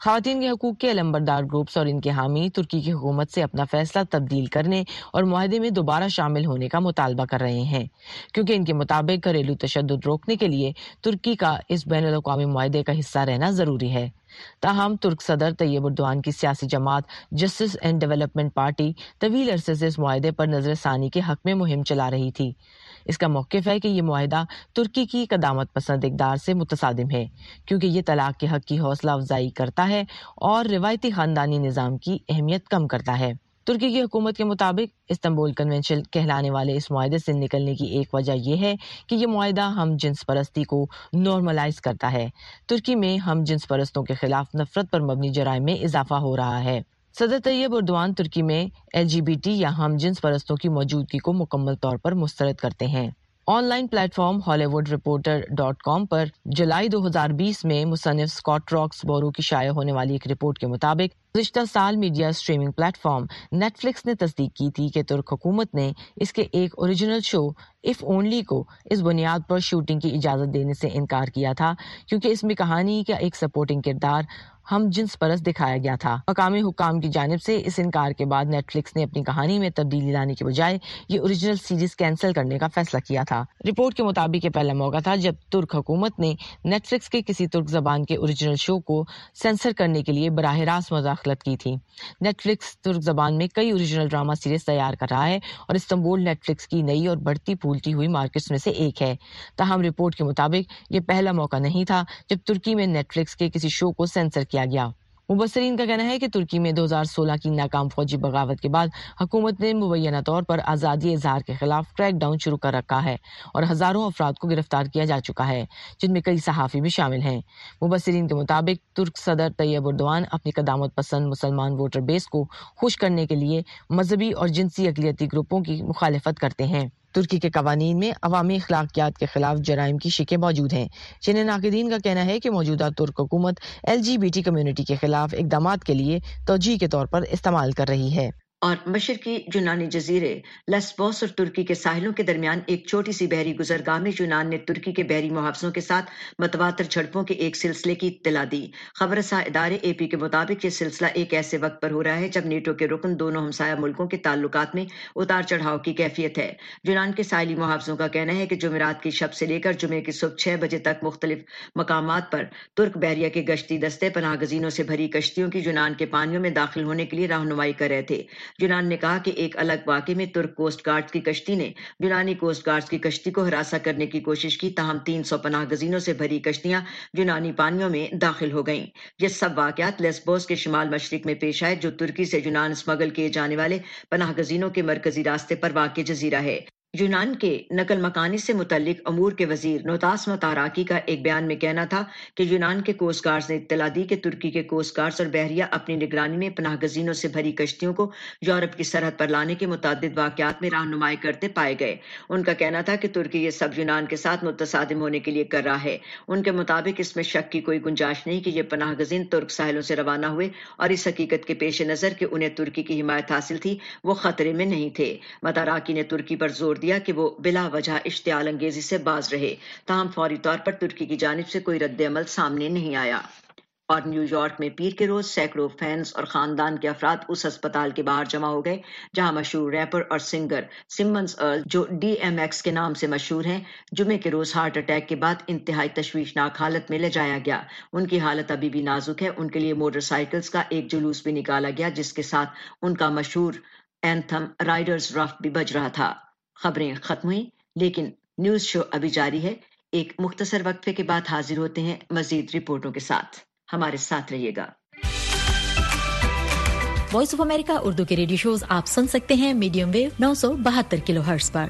خواتین کے حقوق کے علمبردار گروپس اور ان کے حامی ترکی کی حکومت سے اپنا فیصلہ تبدیل کرنے اور معاہدے میں دوبارہ شامل ہونے کا مطالبہ کر رہے ہیں، کیونکہ ان کے مطابق گھریلو تشدد روکنے کے لیے ترکی کا اس بین الاقوامی معاہدے کا حصہ رہنا ضروری ہے۔ تاہم ترک صدر طیب اردوان کی سیاسی جماعت جسٹس اینڈ ڈیولپمنٹ پارٹی طویل عرصے سے اس معاہدے پر نظر ثانی کے حق میں مہم چلا رہی تھی۔ اس کا موقف ہے کہ یہ معاہدہ ترکی کی قدامت پسند اقدار سے متصادم ہے، کیونکہ یہ طلاق کے حق کی حوصلہ افزائی کرتا ہے اور روایتی خاندانی نظام کی اہمیت کم کرتا ہے۔ ترکی کی حکومت کے مطابق استنبول کنونشن کہلانے والے اس معاہدے سے نکلنے کی ایک وجہ یہ ہے کہ یہ معاہدہ ہم جنس پرستی کو نارملائز کرتا ہے۔ ترکی میں ہم جنس پرستوں کے خلاف نفرت پر مبنی جرائم میں اضافہ ہو رہا ہے۔ صدر طیب اردوان ترکی میں LGBT یا ہم جنس پرستوں کی موجودگی کو مکمل طور پر مسترد کرتے ہیں۔ Online platform hollywoodreporter.com پر جولائی 2020 میں مصنف اسکاٹ راکس بورو کی شائع ہونے والی ایک رپورٹ کے مطابق گزشتہ سال media streaming platform Netflix نے تصدیق کی تھی کہ ترک حکومت نے اس کے ایک اوریجنل شو اف اونلی کو اس بنیاد پر شوٹنگ کی اجازت دینے سے انکار کیا تھا کیونکہ اس میں کہانی کا ایک سپورٹنگ کردار ہم جنس پرست دکھایا گیا تھا۔ مقامی حکام کی جانب سے اس انکار کے بعد نیٹ فلکس نے اپنی کہانی میں تبدیلی لانے کے بجائے یہ اوریجنل سیریز کینسل کرنے کا فیصلہ کیا تھا۔ رپورٹ کے مطابق یہ پہلا موقع تھا جب ترک حکومت نے نیٹ فلکس کے کسی ترک زبان کے اوریجنل شو کو سینسر کرنے کے لیے براہ راست مداخلت کی تھی۔ نیٹ فلکس ترک زبان میں کئی اوریجنل ڈرامہ سیریز تیار کر رہا ہے اور استنبول نیٹ فلکس کی نئی اور بڑھتی پھولتی ہوئی مارکیٹس میں سے ایک ہے۔ تاہم رپورٹ کے مطابق یہ پہلا موقع نہیں تھا جب ترکی میں نیٹ فلکس کے کسی شو کو سینسر کیا گیا۔ مبصرین کا کہنا ہے کہ ترکی میں 2016 کی ناکام فوجی بغاوت کے بعد حکومت نے مبینہ طور پر آزادی اظہار کے خلاف کریک ڈاؤن شروع کر رکھا ہے اور ہزاروں افراد کو گرفتار کیا جا چکا ہے، جن میں کئی صحافی بھی شامل ہیں۔ مبصرین کے مطابق ترک صدر طیب اردوان اپنی قدامت پسند مسلمان ووٹر بیس کو خوش کرنے کے لیے مذہبی اور جنسی اقلیتی گروپوں کی مخالفت کرتے ہیں۔ ترکی کے قوانین میں عوامی اخلاقیات کے خلاف جرائم کی شکیں موجود ہیں، جنہیں ناقدین کا کہنا ہے کہ موجودہ ترک حکومت LGBT کمیونٹی کے خلاف اقدامات کے لیے توجیہ کے طور پر استعمال کر رہی ہے۔ اور مشرقی یونانی جزیرے لیسبوس اور ترکی کے ساحلوں کے درمیان ایک چھوٹی سی بحری گزرگاہ میں یونان نے ترکی کے بحری محافظوں کے ساتھ متواتر جھڑپوں کے ایک سلسلے کی اطلاع دی۔ خبر رساں ادارے AP کے مطابق یہ سلسلہ ایک ایسے وقت پر ہو رہا ہے جب نیٹو کے رکن دونوں ہمسایہ ملکوں کے تعلقات میں اتار چڑھاؤ کی کیفیت ہے۔ یونان کے ساحلی محافظوں کا کہنا ہے کہ جمعرات کی شب سے لے کر جمعے کی صبح 6 بجے تک مختلف مقامات پر ترک بحریہ کے گشتی دستے پناہ گزینوں سے بھری کشتیوں کی یونان کے پانیوں میں داخل ہونے کے لیے رہنمائی کر رہے تھے۔ یونان نے کہا کہ ایک الگ واقعے میں ترک کوسٹ گارڈ کی کشتی نے یونانی کوسٹ گارڈ کی کشتی کو ہراساں کرنے کی کوشش کی، تاہم 300 پناہ گزینوں سے بھری کشتیاں یونانی پانیوں میں داخل ہو گئیں۔ یہ سب واقعات لیسبوس کے شمال مشرق میں پیش آئے، جو ترکی سے یونان اسمگل کیے جانے والے پناہ گزینوں کے مرکزی راستے پر واقع جزیرہ ہے۔ یونان کے نقل مکانی سے متعلق امور کے وزیر نوتاس متاراکی کا ایک بیان میں کہنا تھا کہ یونان کے کوسٹ گارڈز نے اطلاع دی کہ ترکی کے کوسٹ گارڈز اور بحریہ اپنی نگرانی میں پناہ گزینوں سے بھری کشتیوں کو یورپ کی سرحد پر لانے کے متعدد واقعات میں رہنمائی کرتے پائے گئے۔ ان کا کہنا تھا کہ ترکی یہ سب یونان کے ساتھ متصادم ہونے کے لیے کر رہا ہے۔ ان کے مطابق اس میں شک کی کوئی گنجائش نہیں کہ یہ پناہ گزین ترک ساحلوں سے روانہ ہوئے اور اس حقیقت کے پیش نظر کہ انہیں ترکی کی حمایت حاصل تھی، وہ خطرے میں نہیں تھے۔ متاراکی نے ترکی پر زور دیا کہ وہ بلا وجہ اشتعال انگیزی سے باز رہے، تاہم فوری طور پر ترکی کی جانب سے کوئی رد عمل سامنے نہیں آیا۔ اور نیو یارک میں پیر کے روز سینکڑوں فینس اور خاندان کے افراد اس ہسپتال کے باہر جمع ہو گئے جہاں مشہور ریپر اور سنگر سمنز ارل، جو DMX کے نام سے مشہور ہیں، جمعے کے روز ہارٹ اٹیک کے بعد انتہائی تشویشناک حالت میں لے جایا گیا۔ ان کی حالت ابھی بھی نازک ہے۔ ان کے لیے موٹر سائیکلز کا ایک جلوس بھی نکالا گیا جس کے ساتھ ان کا مشہور اینتھم رائڈرز رف بھی بج رہا تھا۔ خبریں ختم ہوئیں لیکن نیوز شو ابھی جاری ہے۔ ایک مختصر وقفے کے بعد حاضر ہوتے ہیں مزید رپورٹوں کے ساتھ، ہمارے ساتھ رہیے گا۔ وائس آف امریکہ اردو کے ریڈیو شوز آپ سن سکتے ہیں میڈیم ویو 972 کلو ہرٹز پر۔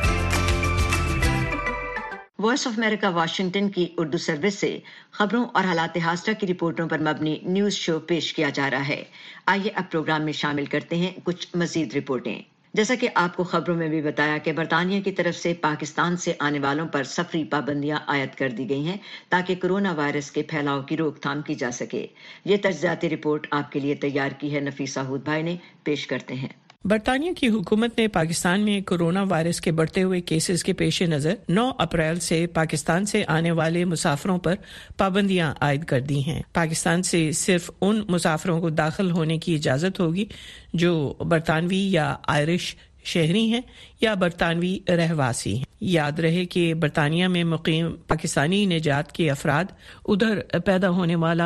وائس آف امریکہ واشنگٹن کی اردو سروس سے خبروں اور حالات حاضرہ کی رپورٹوں پر مبنی نیوز شو پیش کیا جا رہا ہے۔ آئیے اب پروگرام میں شامل کرتے ہیں کچھ مزید رپورٹیں۔ جیسا کہ آپ کو خبروں میں بھی بتایا کہ برطانیہ کی طرف سے پاکستان سے آنے والوں پر سفری پابندیاں عائد کر دی گئی ہیں تاکہ کرونا وائرس کے پھیلاؤ کی روک تھام کی جا سکے۔ یہ تجزیاتی رپورٹ آپ کے لیے تیار کی ہے نفیسہ ہود بھائی نے، پیش کرتے ہیں۔ برطانیہ کی حکومت نے پاکستان میں کورونا وائرس کے بڑھتے ہوئے کیسز کے پیش نظر 9 اپریل سے پاکستان سے آنے والے مسافروں پر پابندیاں عائد کر دی ہیں۔ پاکستان سے صرف ان مسافروں کو داخل ہونے کی اجازت ہوگی جو برطانوی یا آئرش شہری ہیں یا برطانوی رہواسی ہیں۔ یاد رہے کہ برطانیہ میں مقیم پاکستانی نژاد کے افراد ادھر پیدا ہونے والا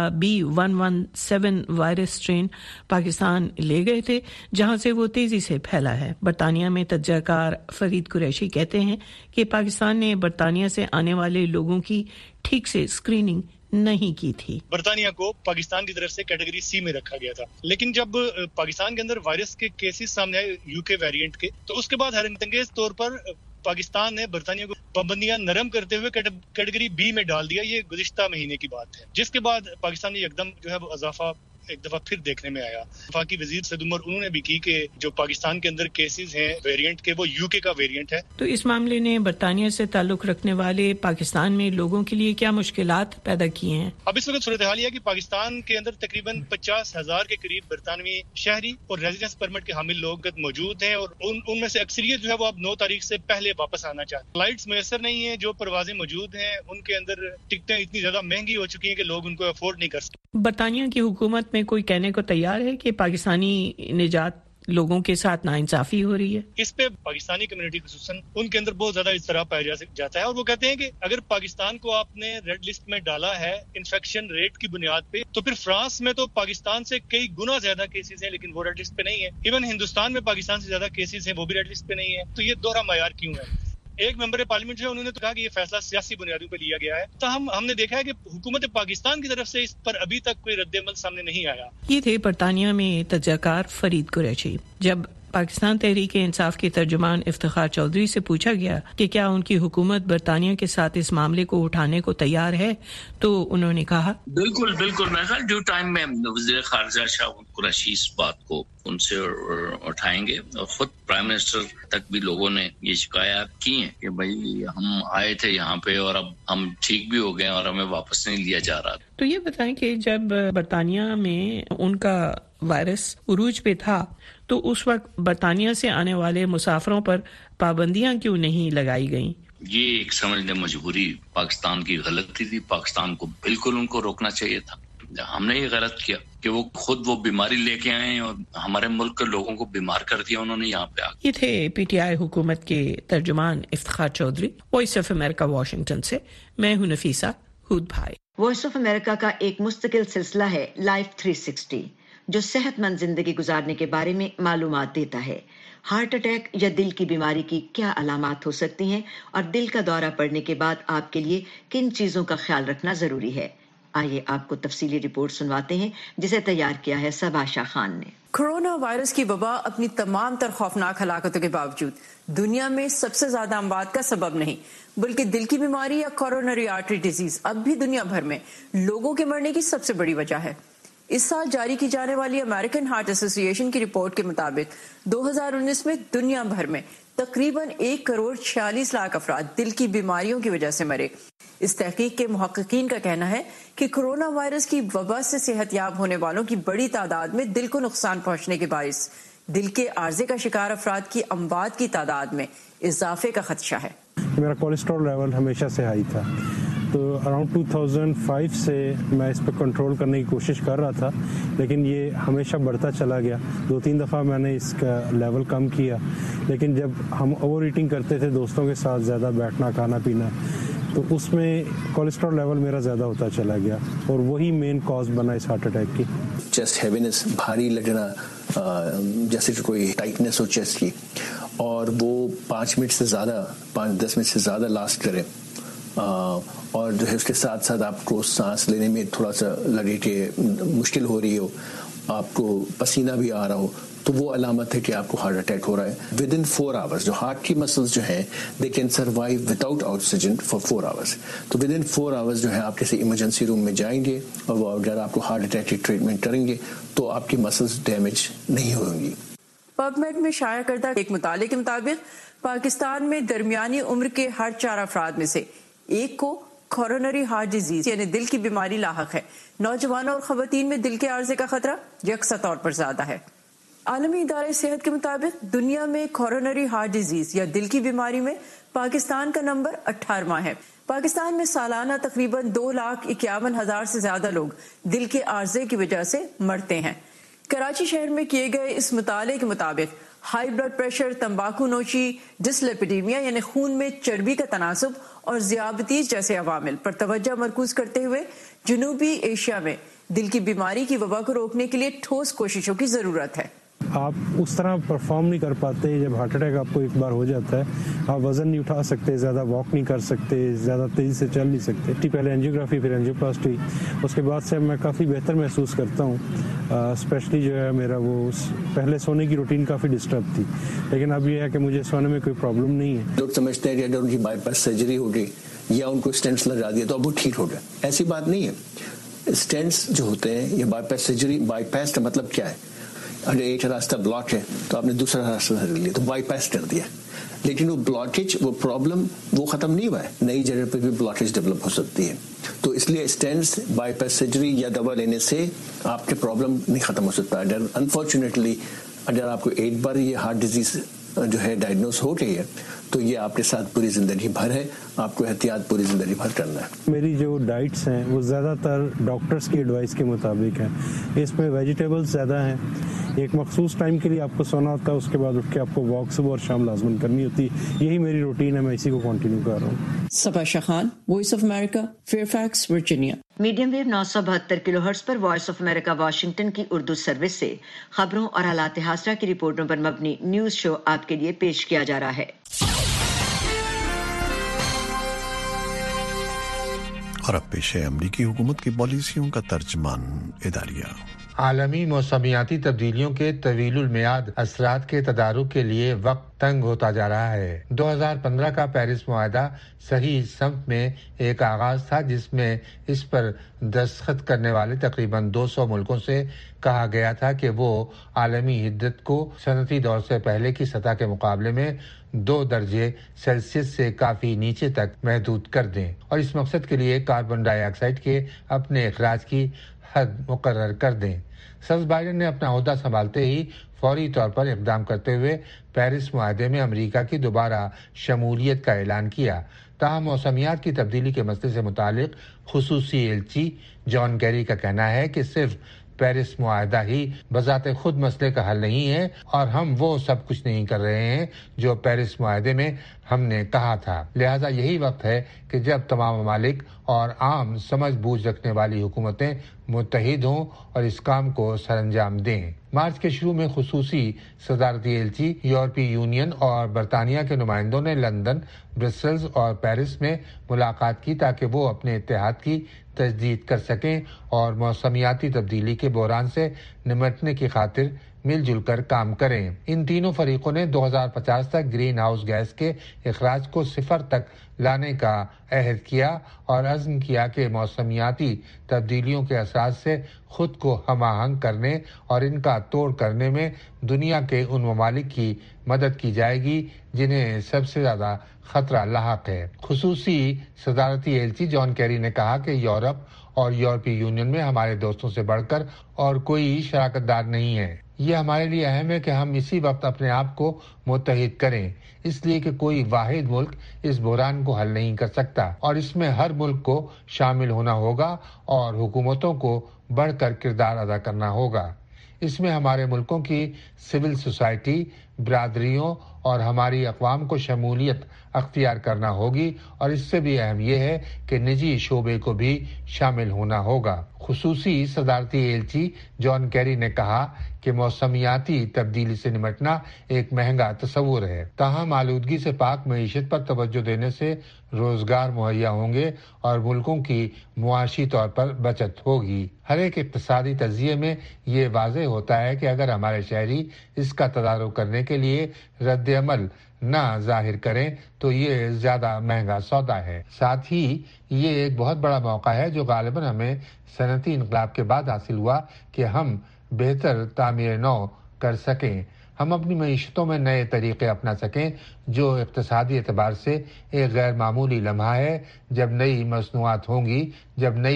B117 وائرس سٹرین پاکستان لے گئے تھے، جہاں سے وہ تیزی سے پھیلا ہے۔ برطانیہ میں تجزیہ کار فرید قریشی کہتے ہیں کہ پاکستان نے برطانیہ سے آنے والے لوگوں کی ٹھیک سے اسکریننگ نہیں کی تھی۔ برطانیہ کو پاکستان کی طرف سے کیٹیگری سی میں رکھا گیا تھا، لیکن جب پاکستان کے اندر وائرس کے کیسز سامنے آئے یو کے ویریئنٹ کے، تو اس کے بعد حیرت انگیز طور پر پاکستان نے برطانیہ کو پابندیاں نرم کرتے ہوئے کیٹیگری بی میں ڈال دیا۔ یہ گزشتہ مہینے کی بات ہے، جس کے بعد پاکستان نے یکدم جو ہے وہ اضافہ ایک دفعہ پھر دیکھنے میں آیا۔ وفاقی وزیر سعد عمر انہوں نے بھی کی کہ جو پاکستان کے اندر کیسز ہیں ویریئنٹ کے، وہ یو کے کا ویریئنٹ ہے۔ تو اس معاملے نے برطانیہ سے تعلق رکھنے والے پاکستان میں لوگوں کے لیے کیا مشکلات پیدا کی ہیں؟ اب اس وقت صورتحال یہ ہے کہ پاکستان کے اندر تقریباً 50,000 کے قریب برطانوی شہری اور ریزیڈنس پرمٹ کے حامل لوگ موجود ہیں، اور ان میں سے اکثریت جو ہے وہ اب 9 تاریخ سے پہلے واپس آنا چاہتے ہیں۔ فلائٹس میسر نہیں ہیں، جو پروازیں موجود ہیں ان کے اندر ٹکٹیں اتنی زیادہ مہنگی ہو چکی ہیں کہ لوگ ان کو افورڈ نہیں کر سکتے۔ برطانیہ کی حکومت میں کوئی کہنے کو تیار ہے کہ پاکستانی نژاد لوگوں کے ساتھ ناانصافی ہو رہی ہے؟ اس پہ پاکستانی کمیونٹی خصوصاً ان کے اندر بہت زیادہ اضطراب پایا جاتا ہے، اور وہ کہتے ہیں کہ اگر پاکستان کو آپ نے ریڈ لسٹ میں ڈالا ہے انفیکشن ریٹ کی بنیاد پہ، تو پھر فرانس میں تو پاکستان سے کئی گنا زیادہ کیسز ہیں لیکن وہ ریڈ لسٹ پہ نہیں ہے۔ ایون ہندوستان میں پاکستان سے زیادہ کیسز ہیں، وہ بھی ریڈ لسٹ پہ نہیں ہے۔ تو یہ دوہرا معیار کیوں ہے؟ ایک ممبر پارلیمنٹ جو ہے انہوں نے تو کہا کہ یہ فیصلہ سیاسی بنیادوں پہ لیا گیا ہے، تو ہم نے دیکھا ہے کہ حکومت پاکستان کی طرف سے اس پر ابھی تک کوئی رد عمل سامنے نہیں آیا۔ یہ تھے برطانیہ میں تجزیہ کار فرید قریشی۔ جب پاکستان تحریک انصاف کے ترجمان افتخار چودھری سے پوچھا گیا کہ کیا ان کی حکومت برطانیہ کے ساتھ اس معاملے کو اٹھانے کو تیار ہے، تو انہوں نے کہا بالکل میں خیال ڈیو ٹائم میں وزیر خارجہ شاہ قریشی اس بات کو ان سے اٹھائیں گے، اور خود پرائم منسٹر تک بھی لوگوں نے یہ شکایات کی ہیں کہ بھائی ہم آئے تھے یہاں پہ اور اب ہم ٹھیک بھی ہو گئے اور ہمیں واپس نہیں لیا جا رہا۔ تو یہ بتائیں کہ جب برطانیہ میں ان کا وائرس عروج پہ تھا تو اس وقت برطانیہ سے آنے والے مسافروں پر پابندیاں کیوں نہیں لگائی گئیں؟ یہ ایک سمجھ لیں مجبوری پاکستان کی غلطی تھی، پاکستان کو بالکل ان کو روکنا چاہیے تھا۔ ہم نے یہ غلط کیا کہ وہ خود وہ بیماری لے کے آئے اور ہمارے ملک کے لوگوں کو بیمار کر دیا انہوں نے یہاں پہ آ۔ یہ تھے پی ٹی آئی حکومت کے ترجمان Iftikhar Chaudhry. Voice of America Washington سے میں ہوں نفیسہ ہود بھائی۔ وائس آف امریکہ کا ایک مستقل سلسلہ ہے لائف 360 جو صحت مند زندگی گزارنے کے بارے میں معلومات دیتا ہے۔ ہارٹ اٹیک یا دل کی بیماری کی کیا علامات ہو سکتی ہیں اور دل کا دورہ پڑنے کے بعد آپ کے لیے کن چیزوں کا خیال رکھنا ضروری ہے؟ آئیے آپ کو تفصیلی رپورٹ سنواتے ہیں جسے تیار کیا ہے صبا شاہ خان نے۔ کورونا وائرس کی وبا اپنی تمام تر خوفناک ہلاکتوں کے باوجود دنیا میں سب سے زیادہ اموات کا سبب نہیں بلکہ دل کی بیماری یا کورونری آرٹری ڈیزیز اب بھی دنیا بھر میں لوگوں کے مرنے کی سب سے بڑی وجہ ہے۔ اس سال جاری کی جانے والی امریکن ہارٹ ایسوسی ایشن کی رپورٹ کے مطابق 2019 میں دنیا بھر میں تقریباً 1.46 کروڑ افراد دل کی بیماریوں کی وجہ سے مرے۔ اس تحقیق کے محققین کا کہنا ہے کہ کورونا وائرس کی وبا سے صحت یاب ہونے والوں کی بڑی تعداد میں دل کو نقصان پہنچنے کے باعث دل کے عارضے کا شکار افراد کی اموات کی تعداد میں اضافے کا خدشہ ہے۔ میرا کولیسٹرول لیول ہمیشہ سے ہائی تھا، تو اراؤنڈ 2005 سے میں اس پہ کنٹرول کرنے کی کوشش کر رہا تھا، لیکن یہ ہمیشہ بڑھتا چلا گیا۔ 2-3 دفعہ میں نے اس کا لیول کم کیا، لیکن جب ہم اوور ایٹنگ کرتے تھے دوستوں کے ساتھ، زیادہ بیٹھنا کھانا پینا، تو اس میں کولیسٹرول لیول میرا زیادہ ہوتا چلا گیا، اور وہی مین کاز بنا اس ہارٹ اٹیک کی۔ چیسٹ ہیوینس، بھاری لگنا، جیسے کہ کوئی ٹائٹنس ہو چیسٹ کی، اور وہ 5 منٹ سے زیادہ 5-10 منٹ سے زیادہ لاسٹ کرے، اور جو ہے اس کے ساتھ ساتھ آپ کو سانس لینے میں تھوڑا سا لگے کہ مشکل ہو رہی ہو، آپ کو پسینہ بھی آ رہا ہو، تو وہ علامت ہے کہ آپ کو ہارٹ اٹیک ہو رہا ہے۔ ود ان 4 آورس جو ہارٹ کی مسلز جو ہیں they can survive without oxygen for 4 hours, تو ود ان 4 آورس جو ہے آپ کسی ایمرجنسی روم میں جائیں گے اور وہ اگر آپ کو ہارٹ اٹیک کی ٹریٹمنٹ کریں گے تو آپ کی مسلز ڈیمیج نہیں ہوں گی۔ پب میڈ میں شائع کردہ ایک مطالعے کے مطابق پاکستان میں درمیانی عمر کے ہر 4 افراد میں سے ایک کو کورونری ہارٹ ڈیزیز یعنی دل کی بیماری لاحق ہے۔ نوجوانوں اور خواتین میں دل کے عارضے کا خطرہ یکساں طور پر زیادہ ہے۔ عالمی ادارہ صحت کے مطابق دنیا میں کورونری ہارٹ ڈیزیز یا دل کی بیماری میں پاکستان کا نمبر 18واں ہے۔ پاکستان میں سالانہ تقریباً 2,51,000 سے زیادہ لوگ دل کے عارضے کی وجہ سے مرتے ہیں۔ کراچی شہر میں کیے گئے اس مطالعے کے مطابق ہائی بلڈ پریشر، تمباکو نوشی، ڈسلیپیڈیمیا یعنی خون میں چربی کا تناسب اور ذیابیطس جیسے عوامل پر توجہ مرکوز کرتے ہوئے جنوبی ایشیا میں دل کی بیماری کی وبا کو روکنے کے لیے ٹھوس کوششوں کی ضرورت ہے۔ آپ اس طرح پرفارم نہیں کر پاتے جب ہارٹ اٹیک آپ کو ایک بار ہو جاتا ہے، آپ وزن نہیں اٹھا سکتے، زیادہ واک نہیں کر سکتے، زیادہ تیزی سے چل نہیں سکتے۔ پہلے اینجیوگرافی، پھر اینجیوپلاسٹی، اس کے بعد سے میں کافی بہتر محسوس کرتا ہوں۔ اسپیشلی جو ہے میرا وہ پہلے سونے کی روٹین کافی ڈسٹرب تھی، لیکن اب یہ ہے کہ مجھے سونے میں کوئی پرابلم نہیں ہے۔ لوگ سمجھتے ہیں کہ اگر ان کی بائی پاس سرجری ہو گئی یا ان کو اسٹینٹس لگا دیا تو اب وہ ٹھیک ہو گیا، ایسی بات نہیں ہے۔ اسٹینٹس جو ہوتے ہیں یا bypass surgery, bypass کا مطلب کیا ہے؟ اگر ایک راستہ بلاک ہے تو آپ نے دوسرا راستہ کر لیا تو بائی پاس کر دیا، لیکن وہ بلاکیج، وہ پرابلم وہ ختم نہیں ہوا ہے، نئی جگہ پہ بھی بلاکیج ڈیولپ ہو سکتی ہے۔ تو اس لیے اسٹینٹس، بائی پاس سرجری یا دوا لینے سے آپ کے پرابلم نہیں ختم ہو سکتا۔ اگر انفارچونیٹلی اگر آپ کو ایک بار یہ ہارٹ ڈیزیز جو ہے ڈائگنوز ہو گئی ہے تو یہ آپ کے ساتھ پوری زندگی بھر ہے، آپ کو احتیاط پوری زندگی بھر کرنا ہے۔ میری جو ڈائٹس ہیں وہ زیادہ تر ڈاکٹرز کی ایڈوائس کے مطابق ہیں، اس میں ویجیٹیبلز زیادہ ہیں، ایک مخصوص ٹائم کے لیے آپ کو سونا ہوتا ہے، اس کے بعد اٹھ کے آپ کو واک صبح اور شام لازمن کرنی ہوتی ہے، یہی میری روٹین ہے، میں اسی کو کنٹینیو کر رہا ہوں۔ Saba Shakhan, Voice of America, Fairfax, Virginia. Medium wave 972 kilohertz پر وائس آف امریکہ واشنگٹن کی اردو سروس سے خبروں اور حالات حاضرہ کی رپورٹوں پر مبنی نیوز شو آپ کے لیے پیش کیا جا رہا ہے۔ اور اب پیش ہے امریکی حکومت کی پالیسیوں کا ترجمان اداریہ۔ عالمی موسمیاتی تبدیلیوں کے طویل المیعاد اثرات کے تدارک کے لیے وقت تنگ ہوتا جا رہا ہے۔ 2015 کا پیرس معاہدہ صحیح سمت میں ایک آغاز تھا، جس میں اس پر دستخط کرنے والے تقریباً 200 ملکوں سے کہا گیا تھا کہ وہ عالمی حدت کو صنعتی دور سے پہلے کی سطح کے مقابلے میں 2 درجے سیلسیس سے کافی نیچے تک محدود کر دیں، اور اس مقصد کے لیے کاربن ڈائی آکسائیڈ کے اپنے اخراج کی حد مقرر کر دیں۔ صدر بائیڈن نے اپنا عہدہ سنبھالتے ہی فوری طور پر اقدام کرتے ہوئے پیرس معاہدے میں امریکہ کی دوبارہ شمولیت کا اعلان کیا۔ تاہم موسمیات کی تبدیلی کے مسئلے سے متعلق خصوصی ایلچی جان کیری کا کہنا ہے کہ صرف پیرس معاہدہ ہی بذات خود مسئلے کا حل نہیں ہے، اور ہم وہ سب کچھ نہیں کر رہے ہیں جو پیرس معاہدے میں ہم نے کہا تھا۔ لہٰذا یہی وقت ہے کہ جب تمام ممالک اور عام سمجھ بوجھ رکھنے والی حکومتیں متحد ہوں اور اس کام کو سر انجام دیں۔ مارچ کے شروع میں خصوصی صدارتی ایلچی یورپی یونین اور برطانیہ کے نمائندوں نے لندن، برسلز اور پیرس میں ملاقات کی تاکہ وہ اپنے اتحاد کی تجدید کر سکیں اور موسمیاتی تبدیلی کے بحران سے نمٹنے کی خاطر مل جل کر کام کریں۔ ان تینوں فریقوں نے 2050 تک گرین ہاؤس گیس کے اخراج کو 0 تک لانے کا عہد کیا اور عزم کیا کہ موسمیاتی تبدیلیوں کے اثرات سے خود کو ہم آہنگ کرنے اور ان کا توڑ کرنے میں دنیا کے ان ممالک کی مدد کی جائے گی جنہیں سب سے زیادہ خطرہ لاحق ہے۔ خصوصی صدارتی ایلچی جان کیری نے کہا کہ یورپ اور یورپی یونین میں ہمارے دوستوں سے بڑھ کر اور کوئی شراکت دار نہیں ہے۔ یہ ہمارے لیے اہم ہے کہ ہم اسی وقت اپنے آپ کو متحد کریں، اس لیے کہ کوئی واحد ملک اس بحران کو حل نہیں کر سکتا، اور اس میں ہر ملک کو شامل ہونا ہوگا اور حکومتوں کو بڑھ کر کردار ادا کرنا ہوگا۔ اس میں ہمارے ملکوں کی سول سوسائٹی، برادریوں اور ہماری اقوام کو شمولیت اختیار کرنا ہوگی، اور اس سے بھی اہم یہ ہے کہ نجی شعبے کو بھی شامل ہونا ہوگا۔ خصوصی صدارتی ایلچی جان کیری نے کہا کہ موسمیاتی تبدیلی سے نمٹنا ایک مہنگا تصور ہے، تاہم آلودگی سے پاک معیشت پر توجہ دینے سے روزگار مہیا ہوں گے اور ملکوں کی معاشی طور پر بچت ہوگی۔ ہر ایک اقتصادی تجزیے میں یہ واضح ہوتا ہے کہ اگر ہمارے شہری اس کا تدارک کرنے کے لیے رد عمل نہ ظاہر کریں تو یہ زیادہ مہنگا سودا ہے۔ ساتھ ہی یہ ایک بہت بڑا موقع ہے جو غالباً ہمیں صنعتی انقلاب کے بعد حاصل ہوا کہ ہم بہتر تعمیر نو کر سکیں، ہم اپنی معیشتوں میں نئے طریقے اپنا سکیں، جو اقتصادی اعتبار سے ایک غیر معمولی لمحہ ہے جب نئی مصنوعات ہوں گی، جب نئی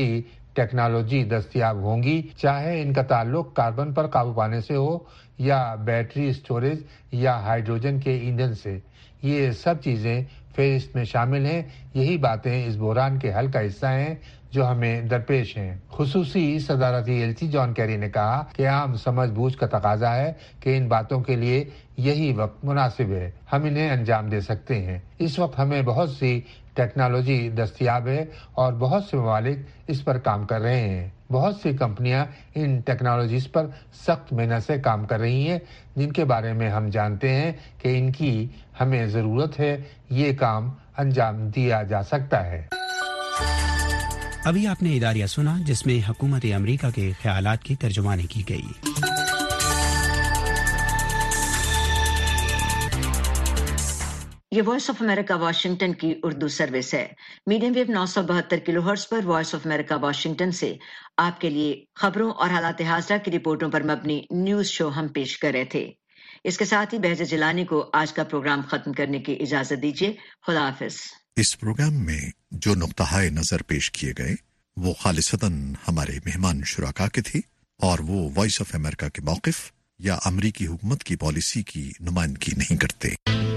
टेक्नोलॉजी दस्तयाब होंगी, चाहे इनका ताल्लुक कार्बन पर काबू पाने से हो या बैटरी स्टोरेज या हाइड्रोजन के ईंधन से। ये सब चीजें फेरिस्त में शामिल हैं। यही बातें इस बहरान के हल का हिस्सा हैं जो हमें दरपेश हैं। खुसूसी सदारती एलची जॉन कैरी ने कहा कि आम समझ बूझ का तकाजा है कि इन बातों के लिए यही वक्त मुनासिब है, हम इन्हें अंजाम दे सकते हैं। इस वक्त हमें बहुत सी टेक्नोलॉजी दस्तयाब है और बहुत से ममालिक इस पर काम कर रहे हैं। बहुत सी कंपनियां इन टेक्नोलॉजीज पर सख्त मेहनत से काम कर रही हैं, जिनके बारे में हम जानते हैं कि इनकी हमें ज़रूरत है। ये काम अंजाम दिया जा सकता है। अभी आपने इदारिया सुना जिसमें हुकूमत अमरीका के ख्यालात की तर्जुमानी की गई। ये वॉइस ऑफ अमेरिका वाशिंगटन की उर्दू सर्विस है। मीडियम वेव 972 किलोहर्ट्ज पर वॉइस ऑफ अमेरिका वाशिंगटन से आपके लिए खबरों और हालात हाज़िरा की रिपोर्टों पर मबनी न्यूज शो हम पेश कर रहे थे। इसके साथ ही बहजा जिलानी को आज का प्रोग्राम खत्म करने की इजाजत दीजिए। खुदा हाफिज। इस प्रोग्राम में जो नुक्ता नजर पेश किए गए वो खालिसतन हमारे मेहमान शुराका के थे और वो वॉइस ऑफ अमेरिका के मौक़िफ़ या अमरीकी हुकूमत की पॉलिसी की नुमाइंदगी नहीं करते।